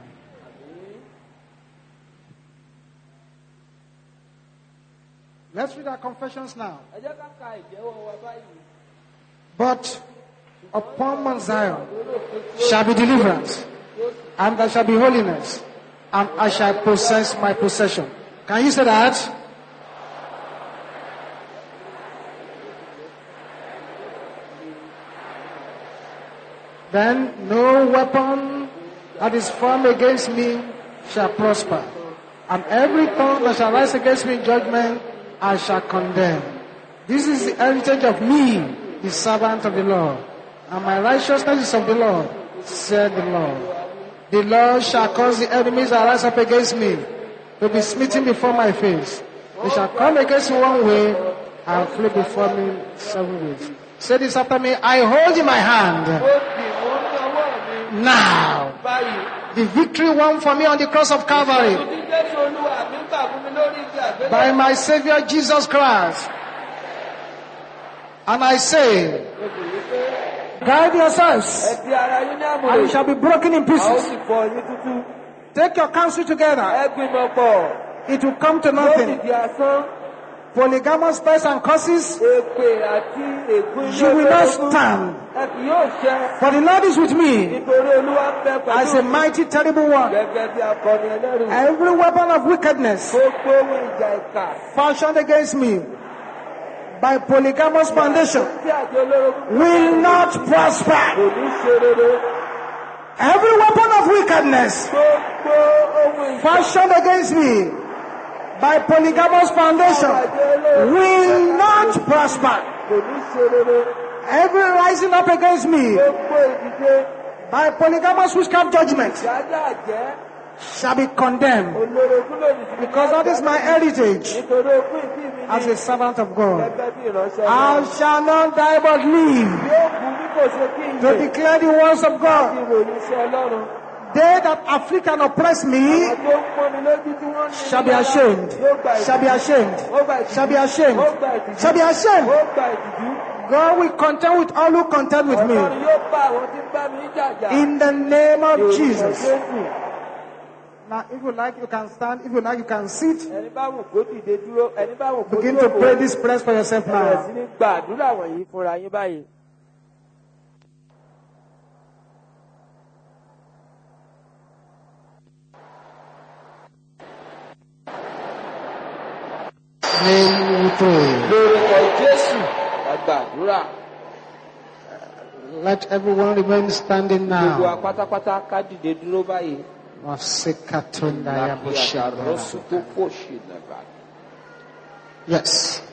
Let's read our confessions now. But upon Mount Zion shall be deliverance, And there shall be holiness, and I shall possess my possession. Can you say that? Then no weapon that is formed against me shall prosper. And every tongue that shall rise against me in judgment, I shall condemn. This is the heritage of me, the servant of the Lord. And my righteousness is of the Lord, said the Lord. The Lord shall cause the enemies that rise up against me to be smitten before my face. They shall come against me one way and flee before me seven ways. Say this after me. I hold in my hand now the victory won for me on the cross of Calvary by my Savior Jesus Christ. And I say, guide yourselves, and you shall be broken in pieces. Take your counsel together. It will come to nothing. Polygamous spells and curses, you will not stand. For the Lord is with me as a mighty, terrible one. Every weapon of wickedness fashioned against me by polygamous foundation will not prosper. Every weapon of wickedness fashioned against me by polygamous foundation will not prosper. Every rising up against me by polygamous witchcraft judgment shall be condemned, because that is my heritage as a servant of God. I shall not die but live to declare the words of God. They that afflict and oppress me shall be ashamed, shall be ashamed, shall be ashamed, shall be ashamed. God will contend with all who contend with me. In the name of Jesus. Now, if you like, you can stand. If you like, you can sit. Begin to pray this prayer for yourself now. Name we pray. Let everyone remain standing now. Yes.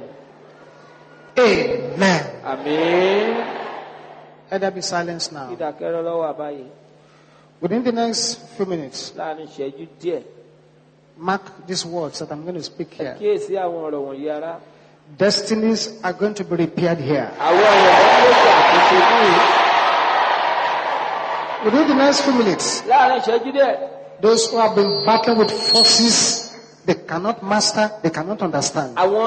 Amen. Amen. Let there be silence now. Within the next few minutes, mark these words that I'm going to speak here. Destinies are going to be repaired here. Within the next few minutes, those who have been battling with forces they cannot master, they cannot understand. All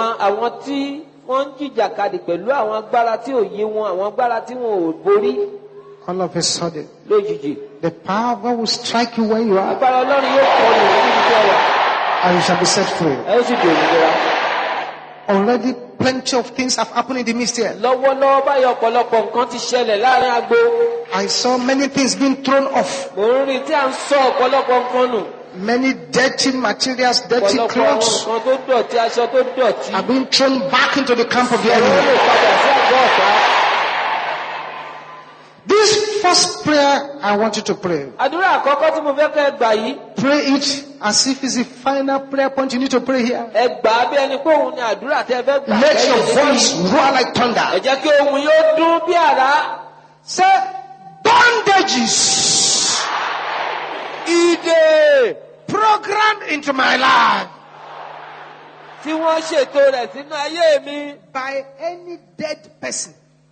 of a sudden, the power of God will strike you where you are, and you shall be set free. Already plenty of things have happened in the midst here. I saw many things being thrown off. Many dirty materials, dirty clothes are being thrown back into the camp of the enemy. This first prayer I want you to pray. Pray it as if it's the final prayer point you need to pray here. Let your voice roar like thunder. Say, bondages programmed into my life by any dead person.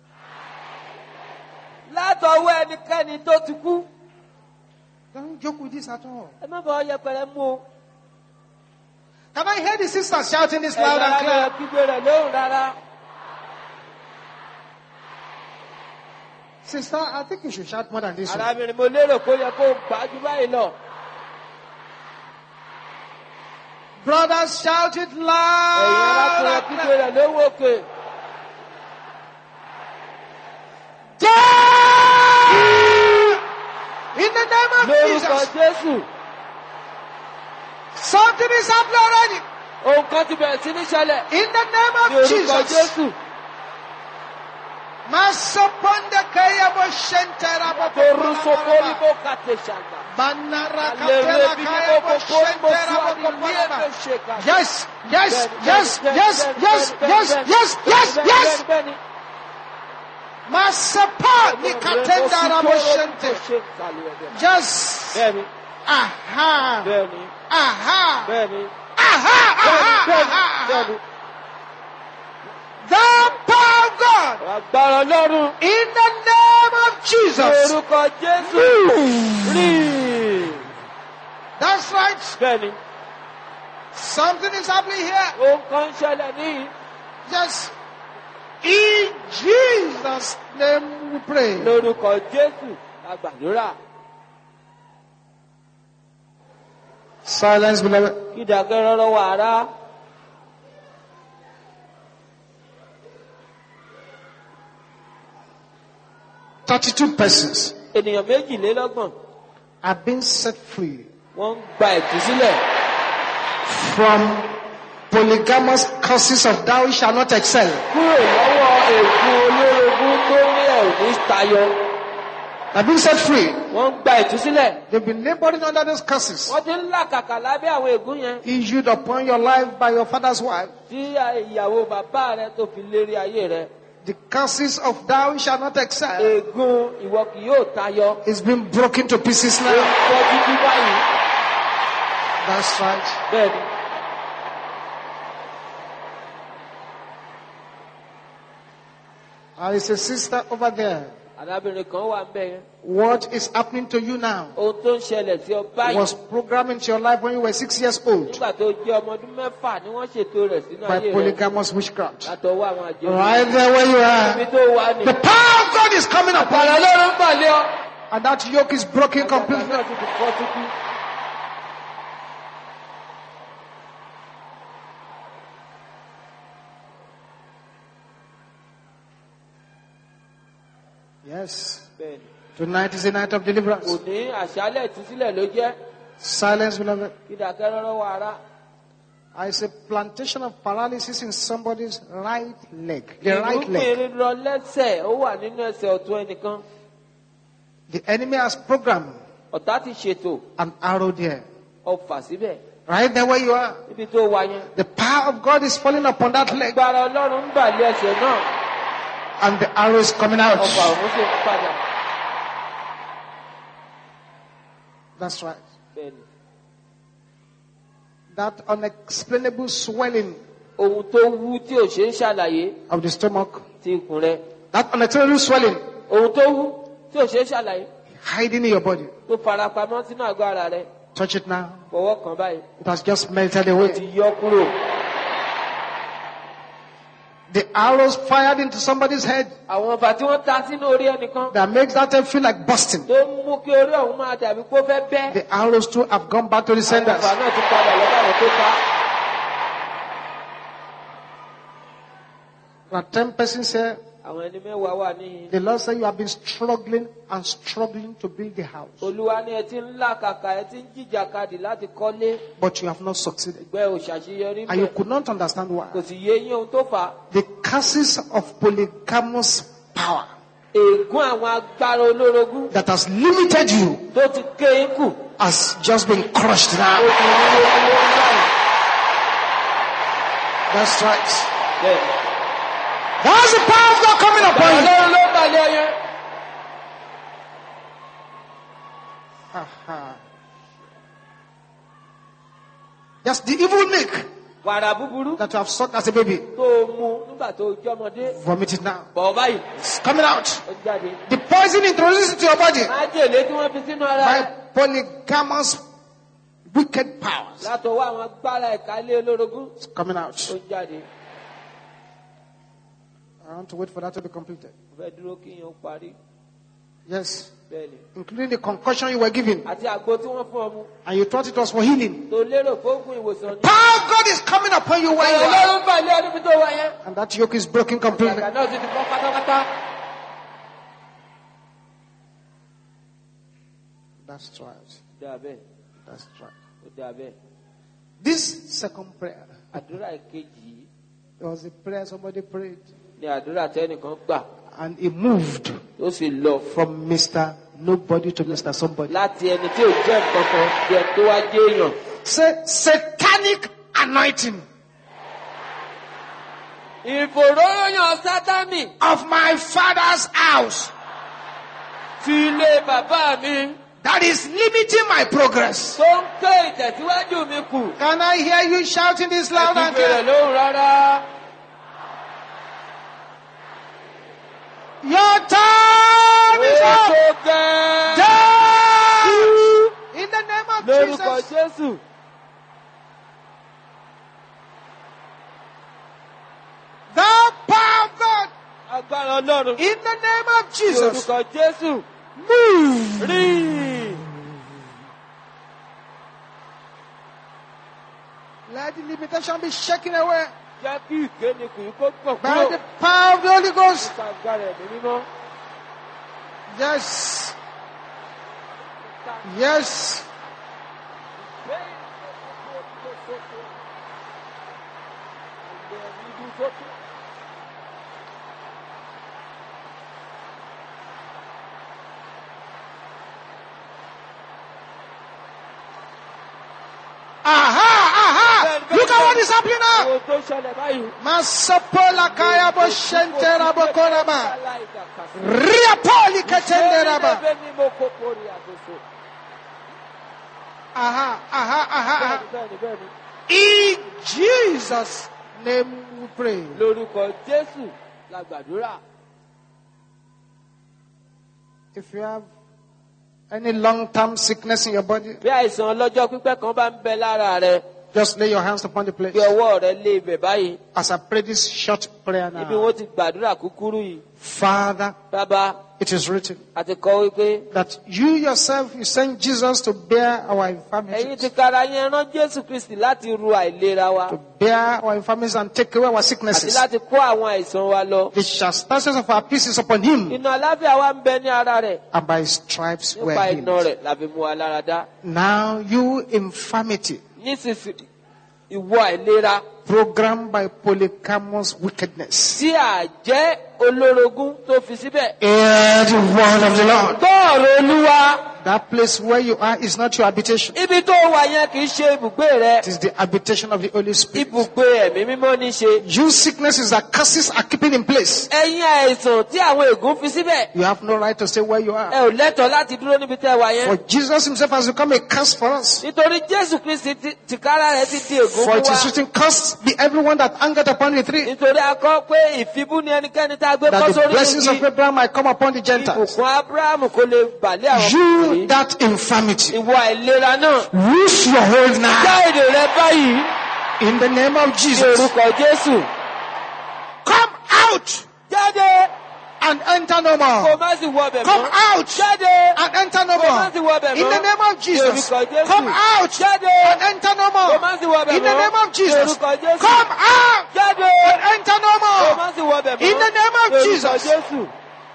Don't joke with this at all. Can I hear the sisters shouting this loud and clear? Sister, I think you should shout more than this one. Brothers, shout it loud. In the name of Jesus. Something is happening already. In the name of Jesus. Masoponde kaya bo shentera bo Yes, yes, yes, yes, yes, yes, yes, yes, yes. Masapa nikatenda rabo shente. Just aha. Aha. Aha. Aha. The power of God in the name of Jesus. That's right. Something is happening here. Yes. In Jesus' name we pray. Silence, beloved. Thirty-two persons have been set free from polygamous curses of thou shalt not excel. Have been set free. They've been laboring under those curses issued upon your life by your father's wife. The curses of thou shalt not excel is being broken to pieces now. That's right. There is a sister over there. What is happening to you now was programmed into your life when you were six years old by polygamous witchcraft. Right there where you are, the power of God is coming upon you, and that yoke is broken completely. Yes. Tonight is a night of deliverance. Silence, beloved. I say plantation of paralysis in somebody's right leg. The right leg. The enemy has programmed an arrow there. Right there where you are. The power of God is falling upon that leg. And the arrow is coming out. That's right. That unexplainable swelling of the stomach. That unexplainable swelling hiding in your body. Touch it now. It has just melted away. The arrows fired into somebody's head that makes that head feel like busting. The arrows too have gone back to the senders. There are ten persons here. The Lord said you have been struggling and struggling to build the house, but you have not succeeded, and you could not understand why. The curses of polygamous power that has limited you has just been crushed now. That's right. Yeah. That's the power of God coming upon you. Aha. Yes, the evil nick that you have sucked as a baby, vomit it now. It's coming out. The poison introduced into your body by polygamous wicked powers. It's coming out. I want to wait for that to be completed. Yes. Including the concussion you were given. And you thought it was for healing. The power of God is coming upon you where you are. And that yoke is broken completely. That's right. Dàbẹ́. That's right. Ó dàbẹ́. This second prayer. Àdúrà ìkejì. It was a prayer somebody prayed. Ní àdúrà tẹ́nìkan gbà. And he moved. Ó sì lọ. From Mister Nobody to Mister Somebody. Láti ẹni tí ò jẹ́ nǹkan kan di ẹni tó wá jẹ́ èèyàn. Say satanic anointing. Ìfòróyàn Sátánì. Of my father's house. Ti ilé bàbá mi. That is limiting my progress. Tó ń ké ìtẹ̀síwájú mi kù. Can I hear you shouting this loud and clear? Ẹ ti bèrè lóhùn rárá. Your time is up. Die! In the name of Lórúkọ Jesus. Jésù. The power of God. Agbára Ọlọ́run. In the name of Jesus. Lórúkọ Jésù. Move. Rí. Let the limitation be shaken away. Jẹ́ kí ìkénikù yìí kó pọ̀ By kúrò. the power of the Holy Ghost. Nípa agbára ẹ̀mí mímọ́. Yes. Yes. Aha, aha. Look at what is happening now. Masapola kaya bo shentera bo koraba. Riapoli katenderaba. Aha, aha, aha. In Jesus' name we pray. Lórúkọ Jésù la gbàdúrà. If you have any long-term sickness in your body, bí àìsàn ọlọ́jọ́ pípẹ́ kan bá ń bẹ lára rẹ. just lay your hands upon the place. Bí ọwọ́ rẹ lé ibẹ̀ báyìí. As I pray this short prayer now. Ibi wọ́n ti gbàdúrà kúkúrú yìí. Father, Bàbá, it is written àti kọ wípé. that you yourself, you sent Jesus to bear our Ẹ̀yin infirmities. ti kára yẹn rán Jésù Kristi láti ru àìlera wa. To bear our infirmities and take away our Àti sicknesses. láti kó àwọn àìsàn wa lọ. The chastisement of our peace is upon him, Iná àlàáfíà wa ń bẹ ní ara rẹ̀. and by his stripes we Nípa are iná healed. rẹ̀ la fi mú wa lára dá. Now you infirmity, Nísinsìnyí, ìwọ àìlera. programmed by Polycamus wickedness. Tí à jẹ́ olórogún tó fi síbẹ̀. Hear the word of the Lord. Gbọ́ọ̀rọ̀ Olúwa. That place where you are is not your habitation. Ibi tó wà yẹn kì í ṣe ibùgbé rẹ. It is the habitation of the Holy Spirit. Ibùgbé ẹ̀mí mímọ́ ní ṣe. You sicknesses that curses are keeping in place. Ẹ̀yin àìsàn tí àwọn ègún fi síbẹ̀. You have no right to stay where you Ẹ are. ò lẹ́tọ̀ọ́ láti dúró níbi tẹ́ wà yẹn. For Jesus himself has become a curse for us. Nítorí Jésù Kristi ti- tìkára rẹ̀ ti di ègún For fún it is wa. written, cursed be everyone that hangeth upon the tree, Nítorí a kọ pé ìfibú ni ẹnikẹ́ni tá a gbé kọ́ that the sórí blessings of igi. Abraham might come upon the Gentiles. Ìbùkún Ábúráhámù kò lè bàlẹ́ àwọn You, ọkùnrin. that infirmity, Ìwọ àìlera náà. loose your hold now. Já èdè rẹ báyìí. In the name of Ní Jesus. orúkọ Jésù. Come out Jáde. and enter no Kò more. má sì wọ bẹ̀ Come mọ́. out Jáde. and enter no Kò má sì more. wọ bẹ̀ In the mọ́. name of Jesus. Ní orúkọ Jésù. Come out Jáde. and enter no Kò more. má sì wọ bẹ̀ mọ́. In the name of Ní Jesus. orúkọ Jésù. Come out Jáde. and enter no Kò more. má sì wọ bẹ̀ mọ́. In the name of Ní orúkọ Jesus. Jésù.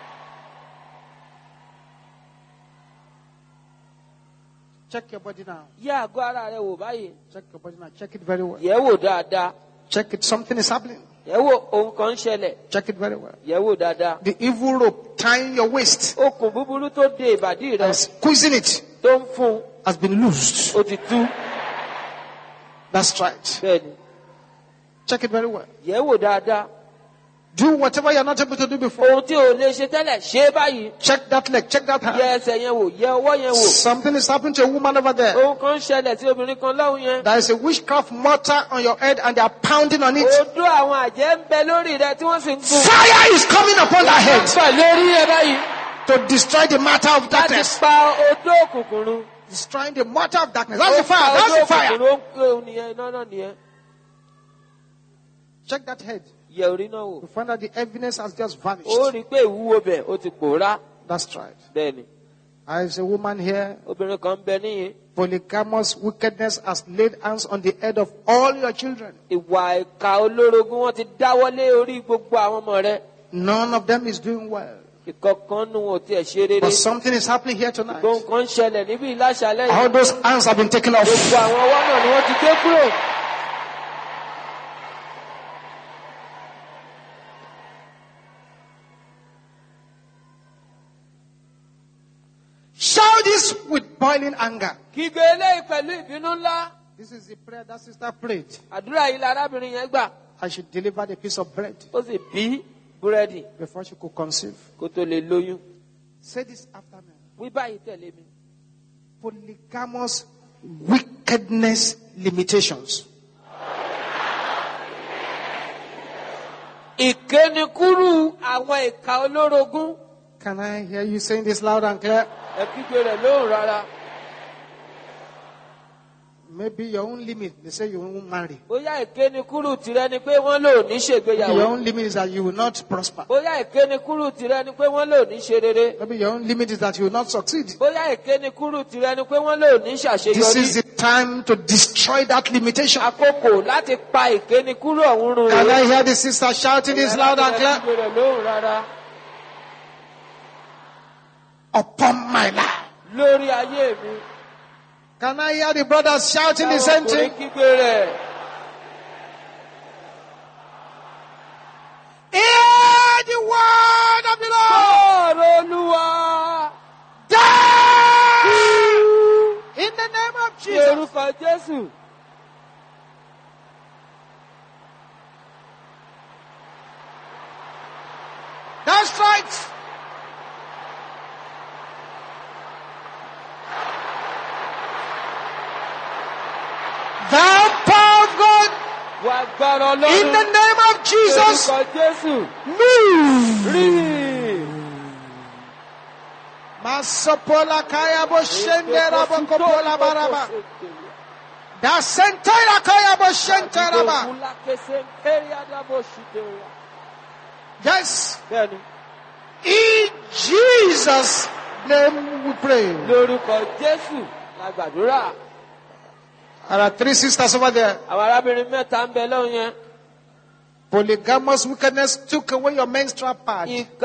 Check your body now. Yẹ àgọ́ ara rẹ wò báyìí. Check your body now. Check it very well. Yẹ̀ wò dáadáa. Check it. Something is happening. Yẹ̀ wò ohun kan ń ṣẹlẹ̀. Check it very well. Yẹ̀ wò dáadáa. The evil rope tying your waist Okùn búburú tó de ìbàdí rẹ and squeezing it tó ń fún has been loosed. ó ti tú. That's right. Bẹ́ẹ̀ni. Check it very well. Yẹ̀ wò dáadáa. Do whatever you're not able to do before. Ohun tí o lè ṣe tẹ́lẹ̀ ṣe é báyìí. Check that leg. Check that Yẹ hand. ẹsẹ̀ yẹn wò. Yẹ ọwọ́ yẹn wò. Something is happening to a woman over there. Ohun kan ń ṣẹlẹ̀ sí obìnrin kan lọ́hùn yẹn. There is a witchcraft mortar on your head and they are pounding on it. Odó àwọn àjẹ́ ń bẹ lórí rẹ tí wọ́n sì ń gún. Fire is coming upon that head Gbà lórí ẹ báyìí. to destroy the matter of Láti darkness. pa odó òkùnkùn run. Destroying the matter of darkness. That's the Ó pa fire. That's odó the fire. òkùnkùn run, ó ń pè òun nìyẹn, iná náà nìyẹn. Check that head. Yẹ orí náà wò. You find that the heaviness has just Ó vanished. rí i pé ìwúwo bẹ̀ ó ti pòórá. That's right. Bẹ́ẹ̀ni. There is a woman here. Obìnrin kan ń bẹ níyìn. Polygamous wickedness has laid hands on the head of all your children. Ìwà ìka olórogún wọn ti dáwọ́lé orí gbogbo àwọn ọmọ rẹ. None of them is doing well. But something is happening here tonight. All those hands have been taken off. Shout this with boiling anger. This is the prayer that sister prayed. I should deliver the piece of bread before she could conceive. Say this after me. Polygamous wickedness limitations. Can I hear you saying this loud and clear? Maybe your own limit, they say you won't marry. Your own limit is that you will not prosper. Maybe your own limit is that you will not succeed. This is the time to destroy that limitation. Can I hear the sister shouting this loud and clear? Upon my life. Can I hear the brothers shouting the same thing? Hear the word of the Lord. Die in the name of Jesus. That's right. The power of God, in the name of Jesus, move. Masopola kaya boshende raba kopola baraba. Da sentera kaya boshente raba. Yes. In Jesus' name we pray. There are three sisters over there. Polygamous wickedness took away your menstrual pad.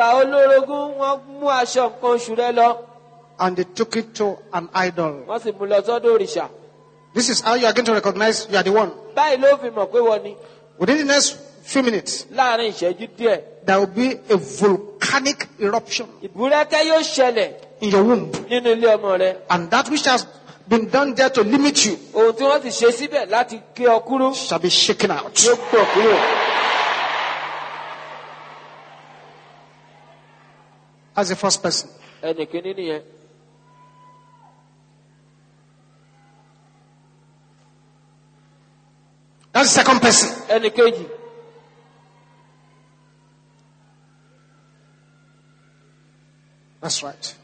And they took it to an idol. This is how you are going to recognize you are the one. Within the next few minutes, there will be a volcanic eruption in your womb. And that which has been done there to limit you shall be shaken out. As the first person. That's the second person. That's right.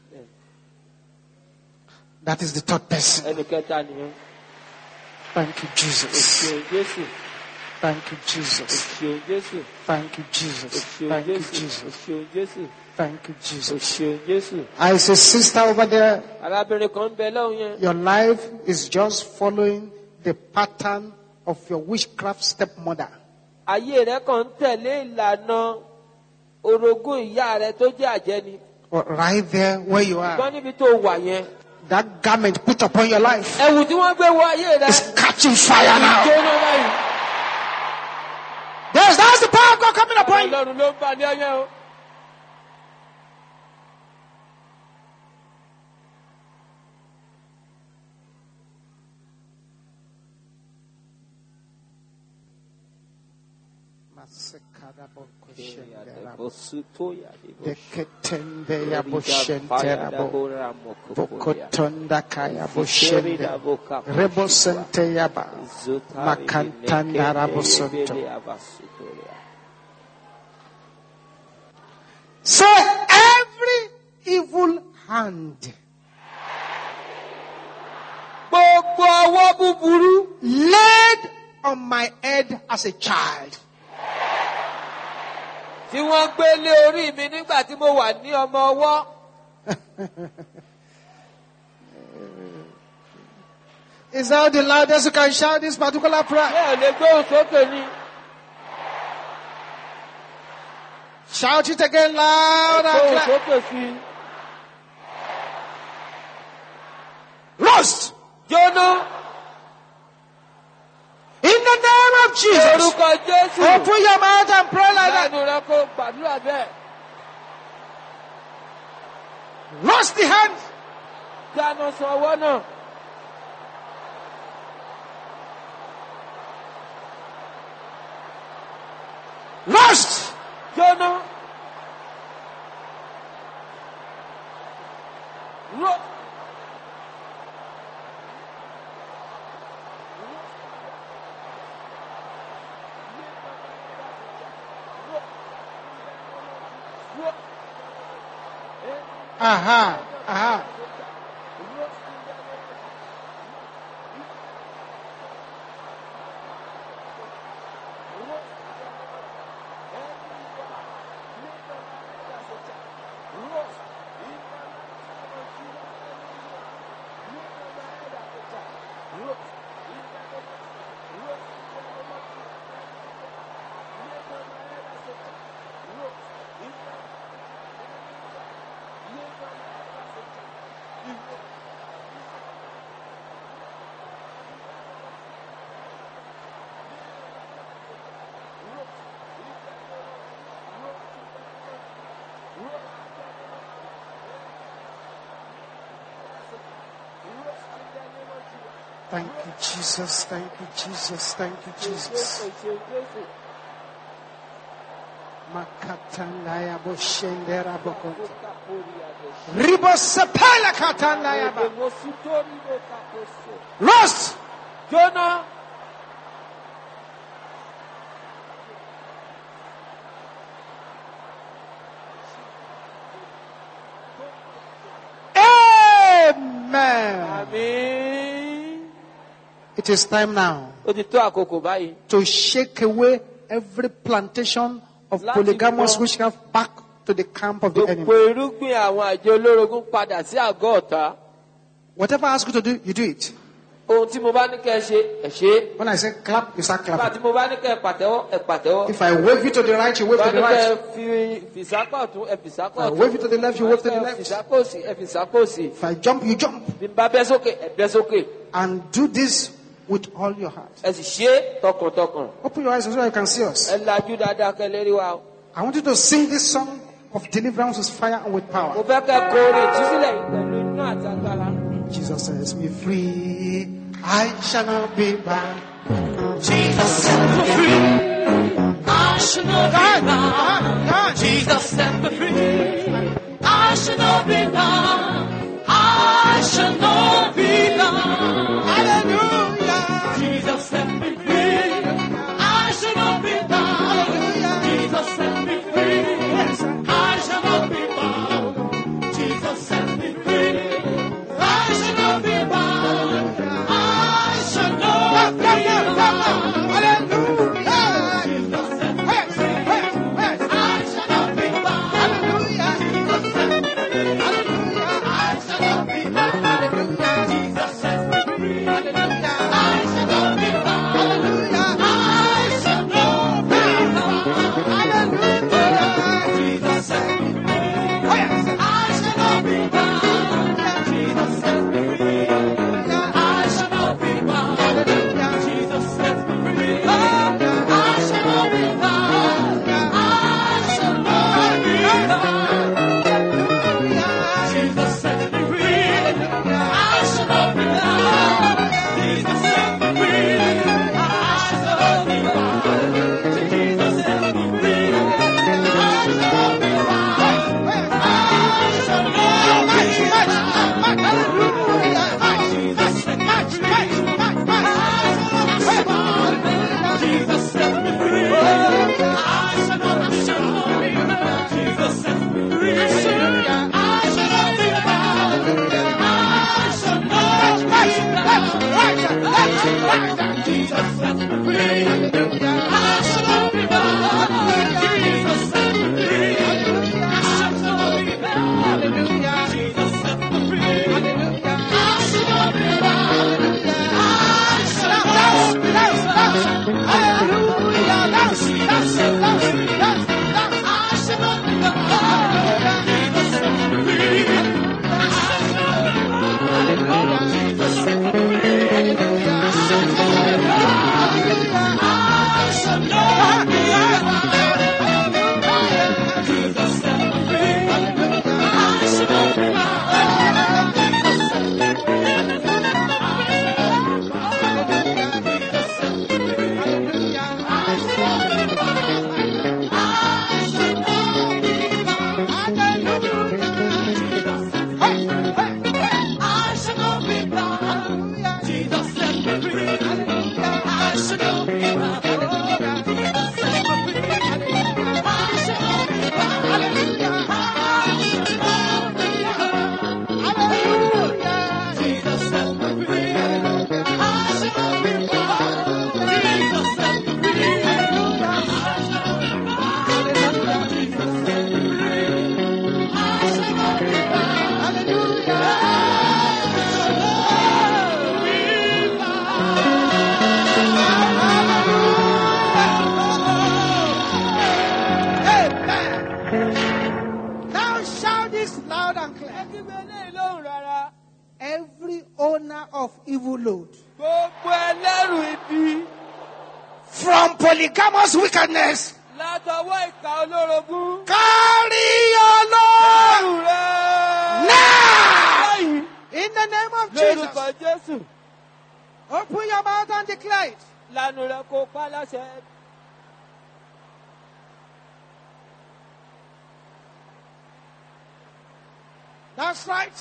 That is the third person. Thank you, Jesus. Thank you, Jesus. Thank you, Jesus. Thank you, Jesus. Thank you, Jesus. I say, sister over there, your life is just following the pattern of your witchcraft stepmother. Right there where you are. That garment put upon your life is catching fire now. Yes, that's the power of God coming upon you. Deketende boshenterabo bokotonda kaya boshende rebosente yaba makantanda rabosonto. So every evil hand laid on my head as a child, tí wọ́n gbé lé orí mi nígbà tí mo wà ní ọmọ ọwọ́. Is that the loudest you can shout this particular prayer? Bẹ́ẹ̀ lè gbé òsókè ni. Shout it again loud and clear. Lost. Jonah. In the name of Jesus. Open your mouth and pray like that. Lost the hand. Lost. Jonah. Lost. Aha, aha. Thank you, Jesus. Thank you, Jesus. Thank you, Jesus. Makatandaya boshendera bokot. Ribosapala katandaya ba. Lost. Jonah. Amen. Amen. It is time now to shake away every plantation of polygamous witchcraft back to the camp of the enemy. Whatever I ask you to do, you do it. When I say clap, you start clapping. If I wave you to the right, you wave to the right. If I wave you to the left, you wave to the left. If I jump, you jump. And do this with all your heart. Open your eyes so you can see us. I want you to sing this song of deliverance with fire and with power. Jesus sets me free. I shall not be bound. Jesus set me free. I shall not be bound. Jesus set me free. I shall not be bound. I shall not be bound. Hallelujah. Jesus set me free. I shall not be bound. Jesus set me free. I shall not be bound. Jesus set me free. I shall not be bound. I shall not be bound. Hallelujah. Jesus set me free. I shall not be bound. this loud and clear. Every owner of evil load, from polygamous wickedness, carry your load now in the name of Jesus. Open your mouth and declare it. That's right.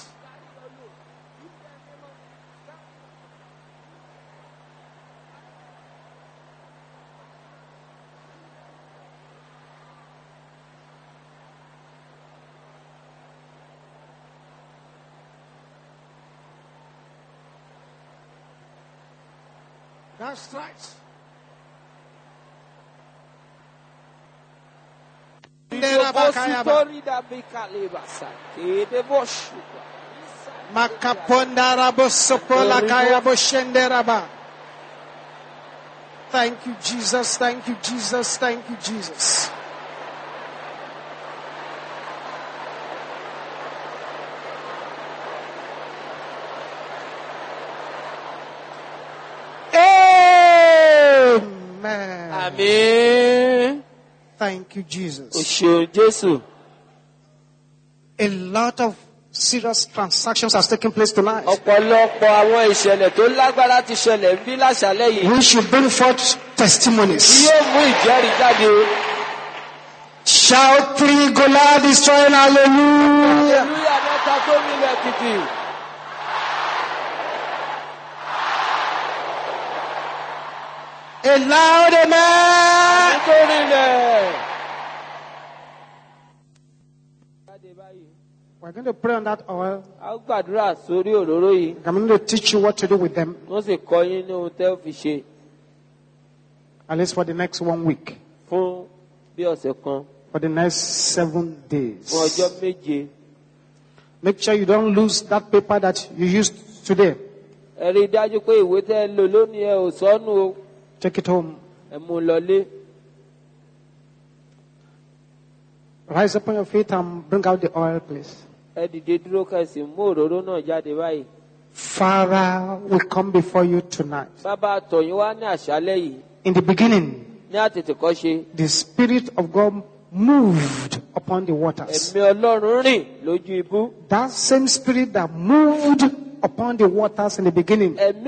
That's right. Thank you, Jesus. Thank you, Jesus. Thank you, Jesus. Amen. Amen. Thank you, Jesus. Jesus. A lot of serious transactions has taken place tonight. We should bring forth testimonies. Shout three, Goliath destroying, hallelujah. A loud amen. We're going to pray on that oil. I'm going to teach you what to do with them. At least for the next one week. For the next seven days. Make sure you don't lose that paper that you used today. Take it home. Rise up on your feet and bring out the oil, please. Father, we come before you tonight. In the beginning, the Spirit of God moved upon the waters. That same Spirit that moved upon the waters in the beginning, let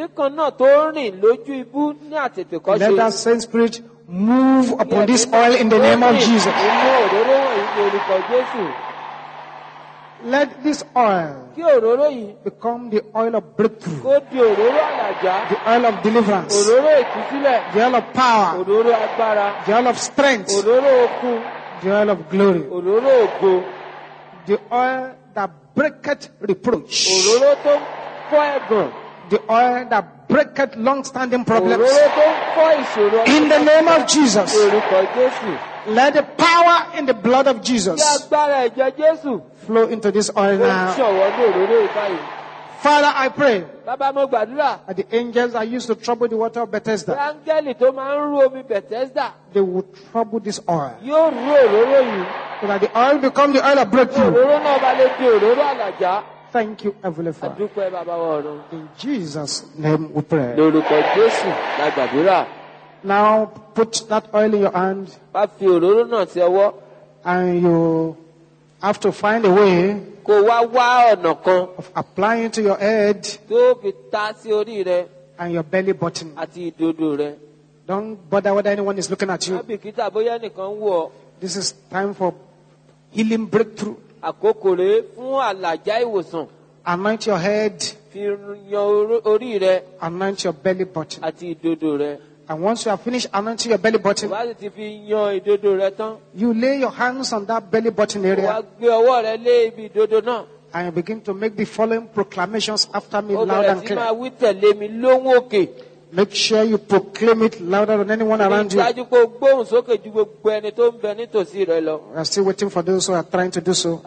that same Spirit move upon this oil in the name of Jesus. Let this oil become the oil of breakthrough, the oil of deliverance, the oil of power, the oil of strength, the oil of glory, the oil that breaketh reproach, the oil that breaketh long-standing problems. In the name of Jesus, let the power in the blood of Jesus flow into this oil now. Father, I pray that the angels that used to trouble the water of Bethesda, they will trouble this oil, so that the oil become the oil of breakthrough. Thank you, Heavenly Father. In Jesus' name we pray. Now put that oil in your hand, and you have to find a way of applying to your head and your belly button. Don't bother whether anyone is looking at you. This is time for healing breakthrough. Anoint your head, anoint your belly button. And once you have finished anointing your belly button, you lay your hands on that belly button area, and you begin to make the following proclamations after me loud and clear. Make sure you proclaim it louder than anyone around you. We are still waiting for those who are trying to do so.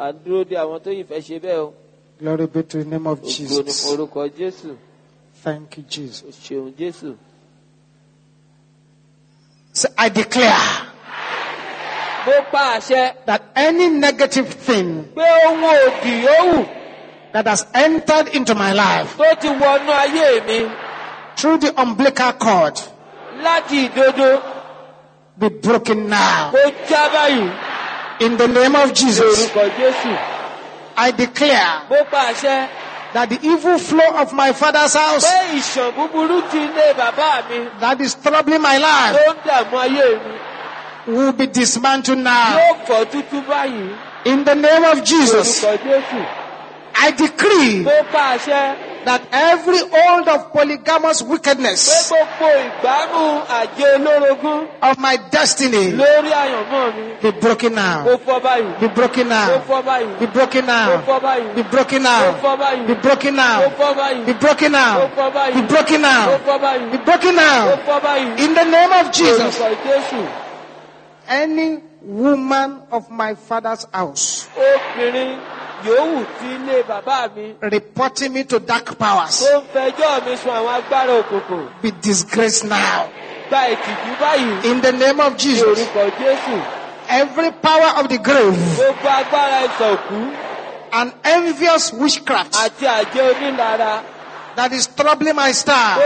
Glory be to the name of Jesus. Thank you, Jesus. So I declare that any negative thing that has entered into my life through the umbilical cord be broken now. In the name of Jesus, I declare that the evil flow of my father's house that is troubling my life will be dismantled now. In the name of Jesus, I decree that every hold of polygamous wickedness of my destiny be broken now. Be broken now. Be broken now. Be broken now. Be broken now. Be broken now. Be broken now. Be broken now. In the name of Jesus. Any woman of my father's house reporting me to dark powers be disgraced now. In the name of Jesus. Every power of the grave and envious witchcraft that is troubling my star,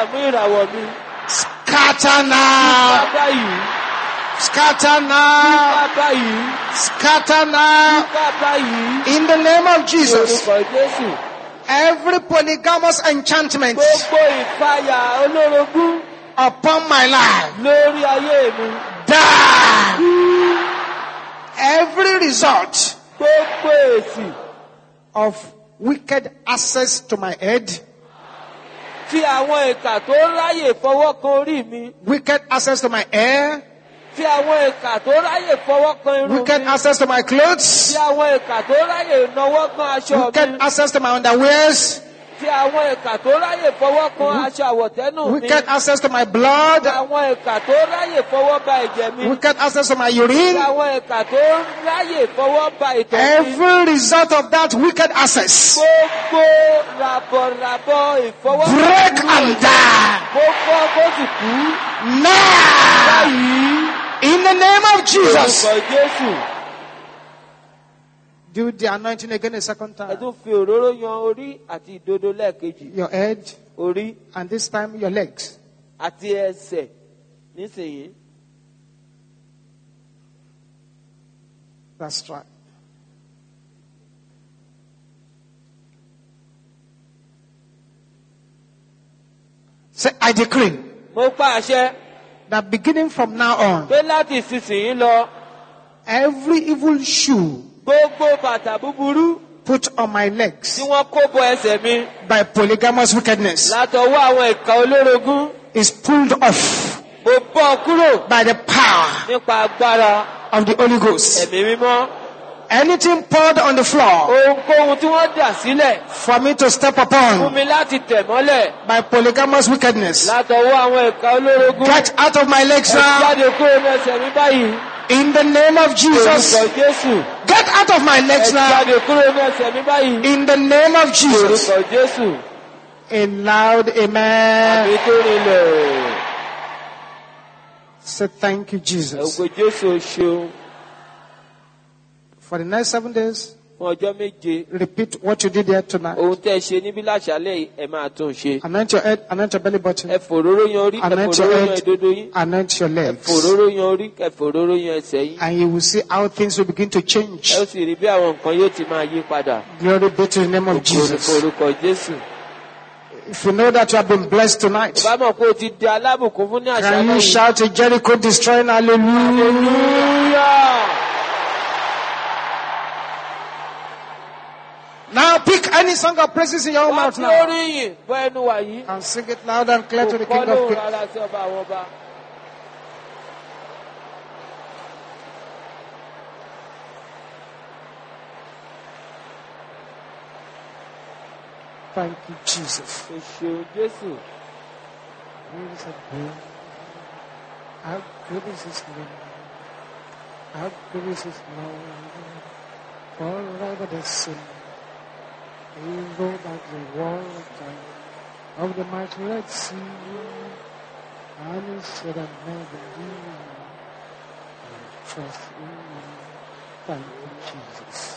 scatter now. Scatter now. Scatter now. In the name of Jesus. Every polygamous enchantment upon my life, die. Every result of wicked access to my head, wicked access to my hair, wicked access to my clothes, wicked access to my underwears, wicked access to my blood, wicked access to my urine. Every result of that wicked access, break and die now. In the name of Jesus. Do the anointing again a second time. Your head, and this time your legs. That's right. Say, I decree that beginning from now on, every evil shoe put on my legs by polygamous wickedness is pulled off by the power of the Holy Ghost. Anything poured on the floor for me to step upon by polygamous wickedness, get out of my legs now. In the name of Jesus, get out of my legs now. In the name of Jesus. A loud amen. Say thank you, Jesus. For the next seven days, repeat what you did here tonight. Anoint your head, anoint your belly button, anoint your head, anoint your legs. And you will see how things will begin to change. Glory be to the name of Jesus. If you know that you have been blessed tonight, can you shout a Jericho destroying hallelujah? Now pick any song of praises in your own mouth now. And sing it loud and clear to the King of Kings. Thank you, Jesus. How good is His name? How good is His name? Forever the same. He rolled back the wall of the mighty Red Sea, and He said, "I never leave." trust in you. Thank you, Jesus.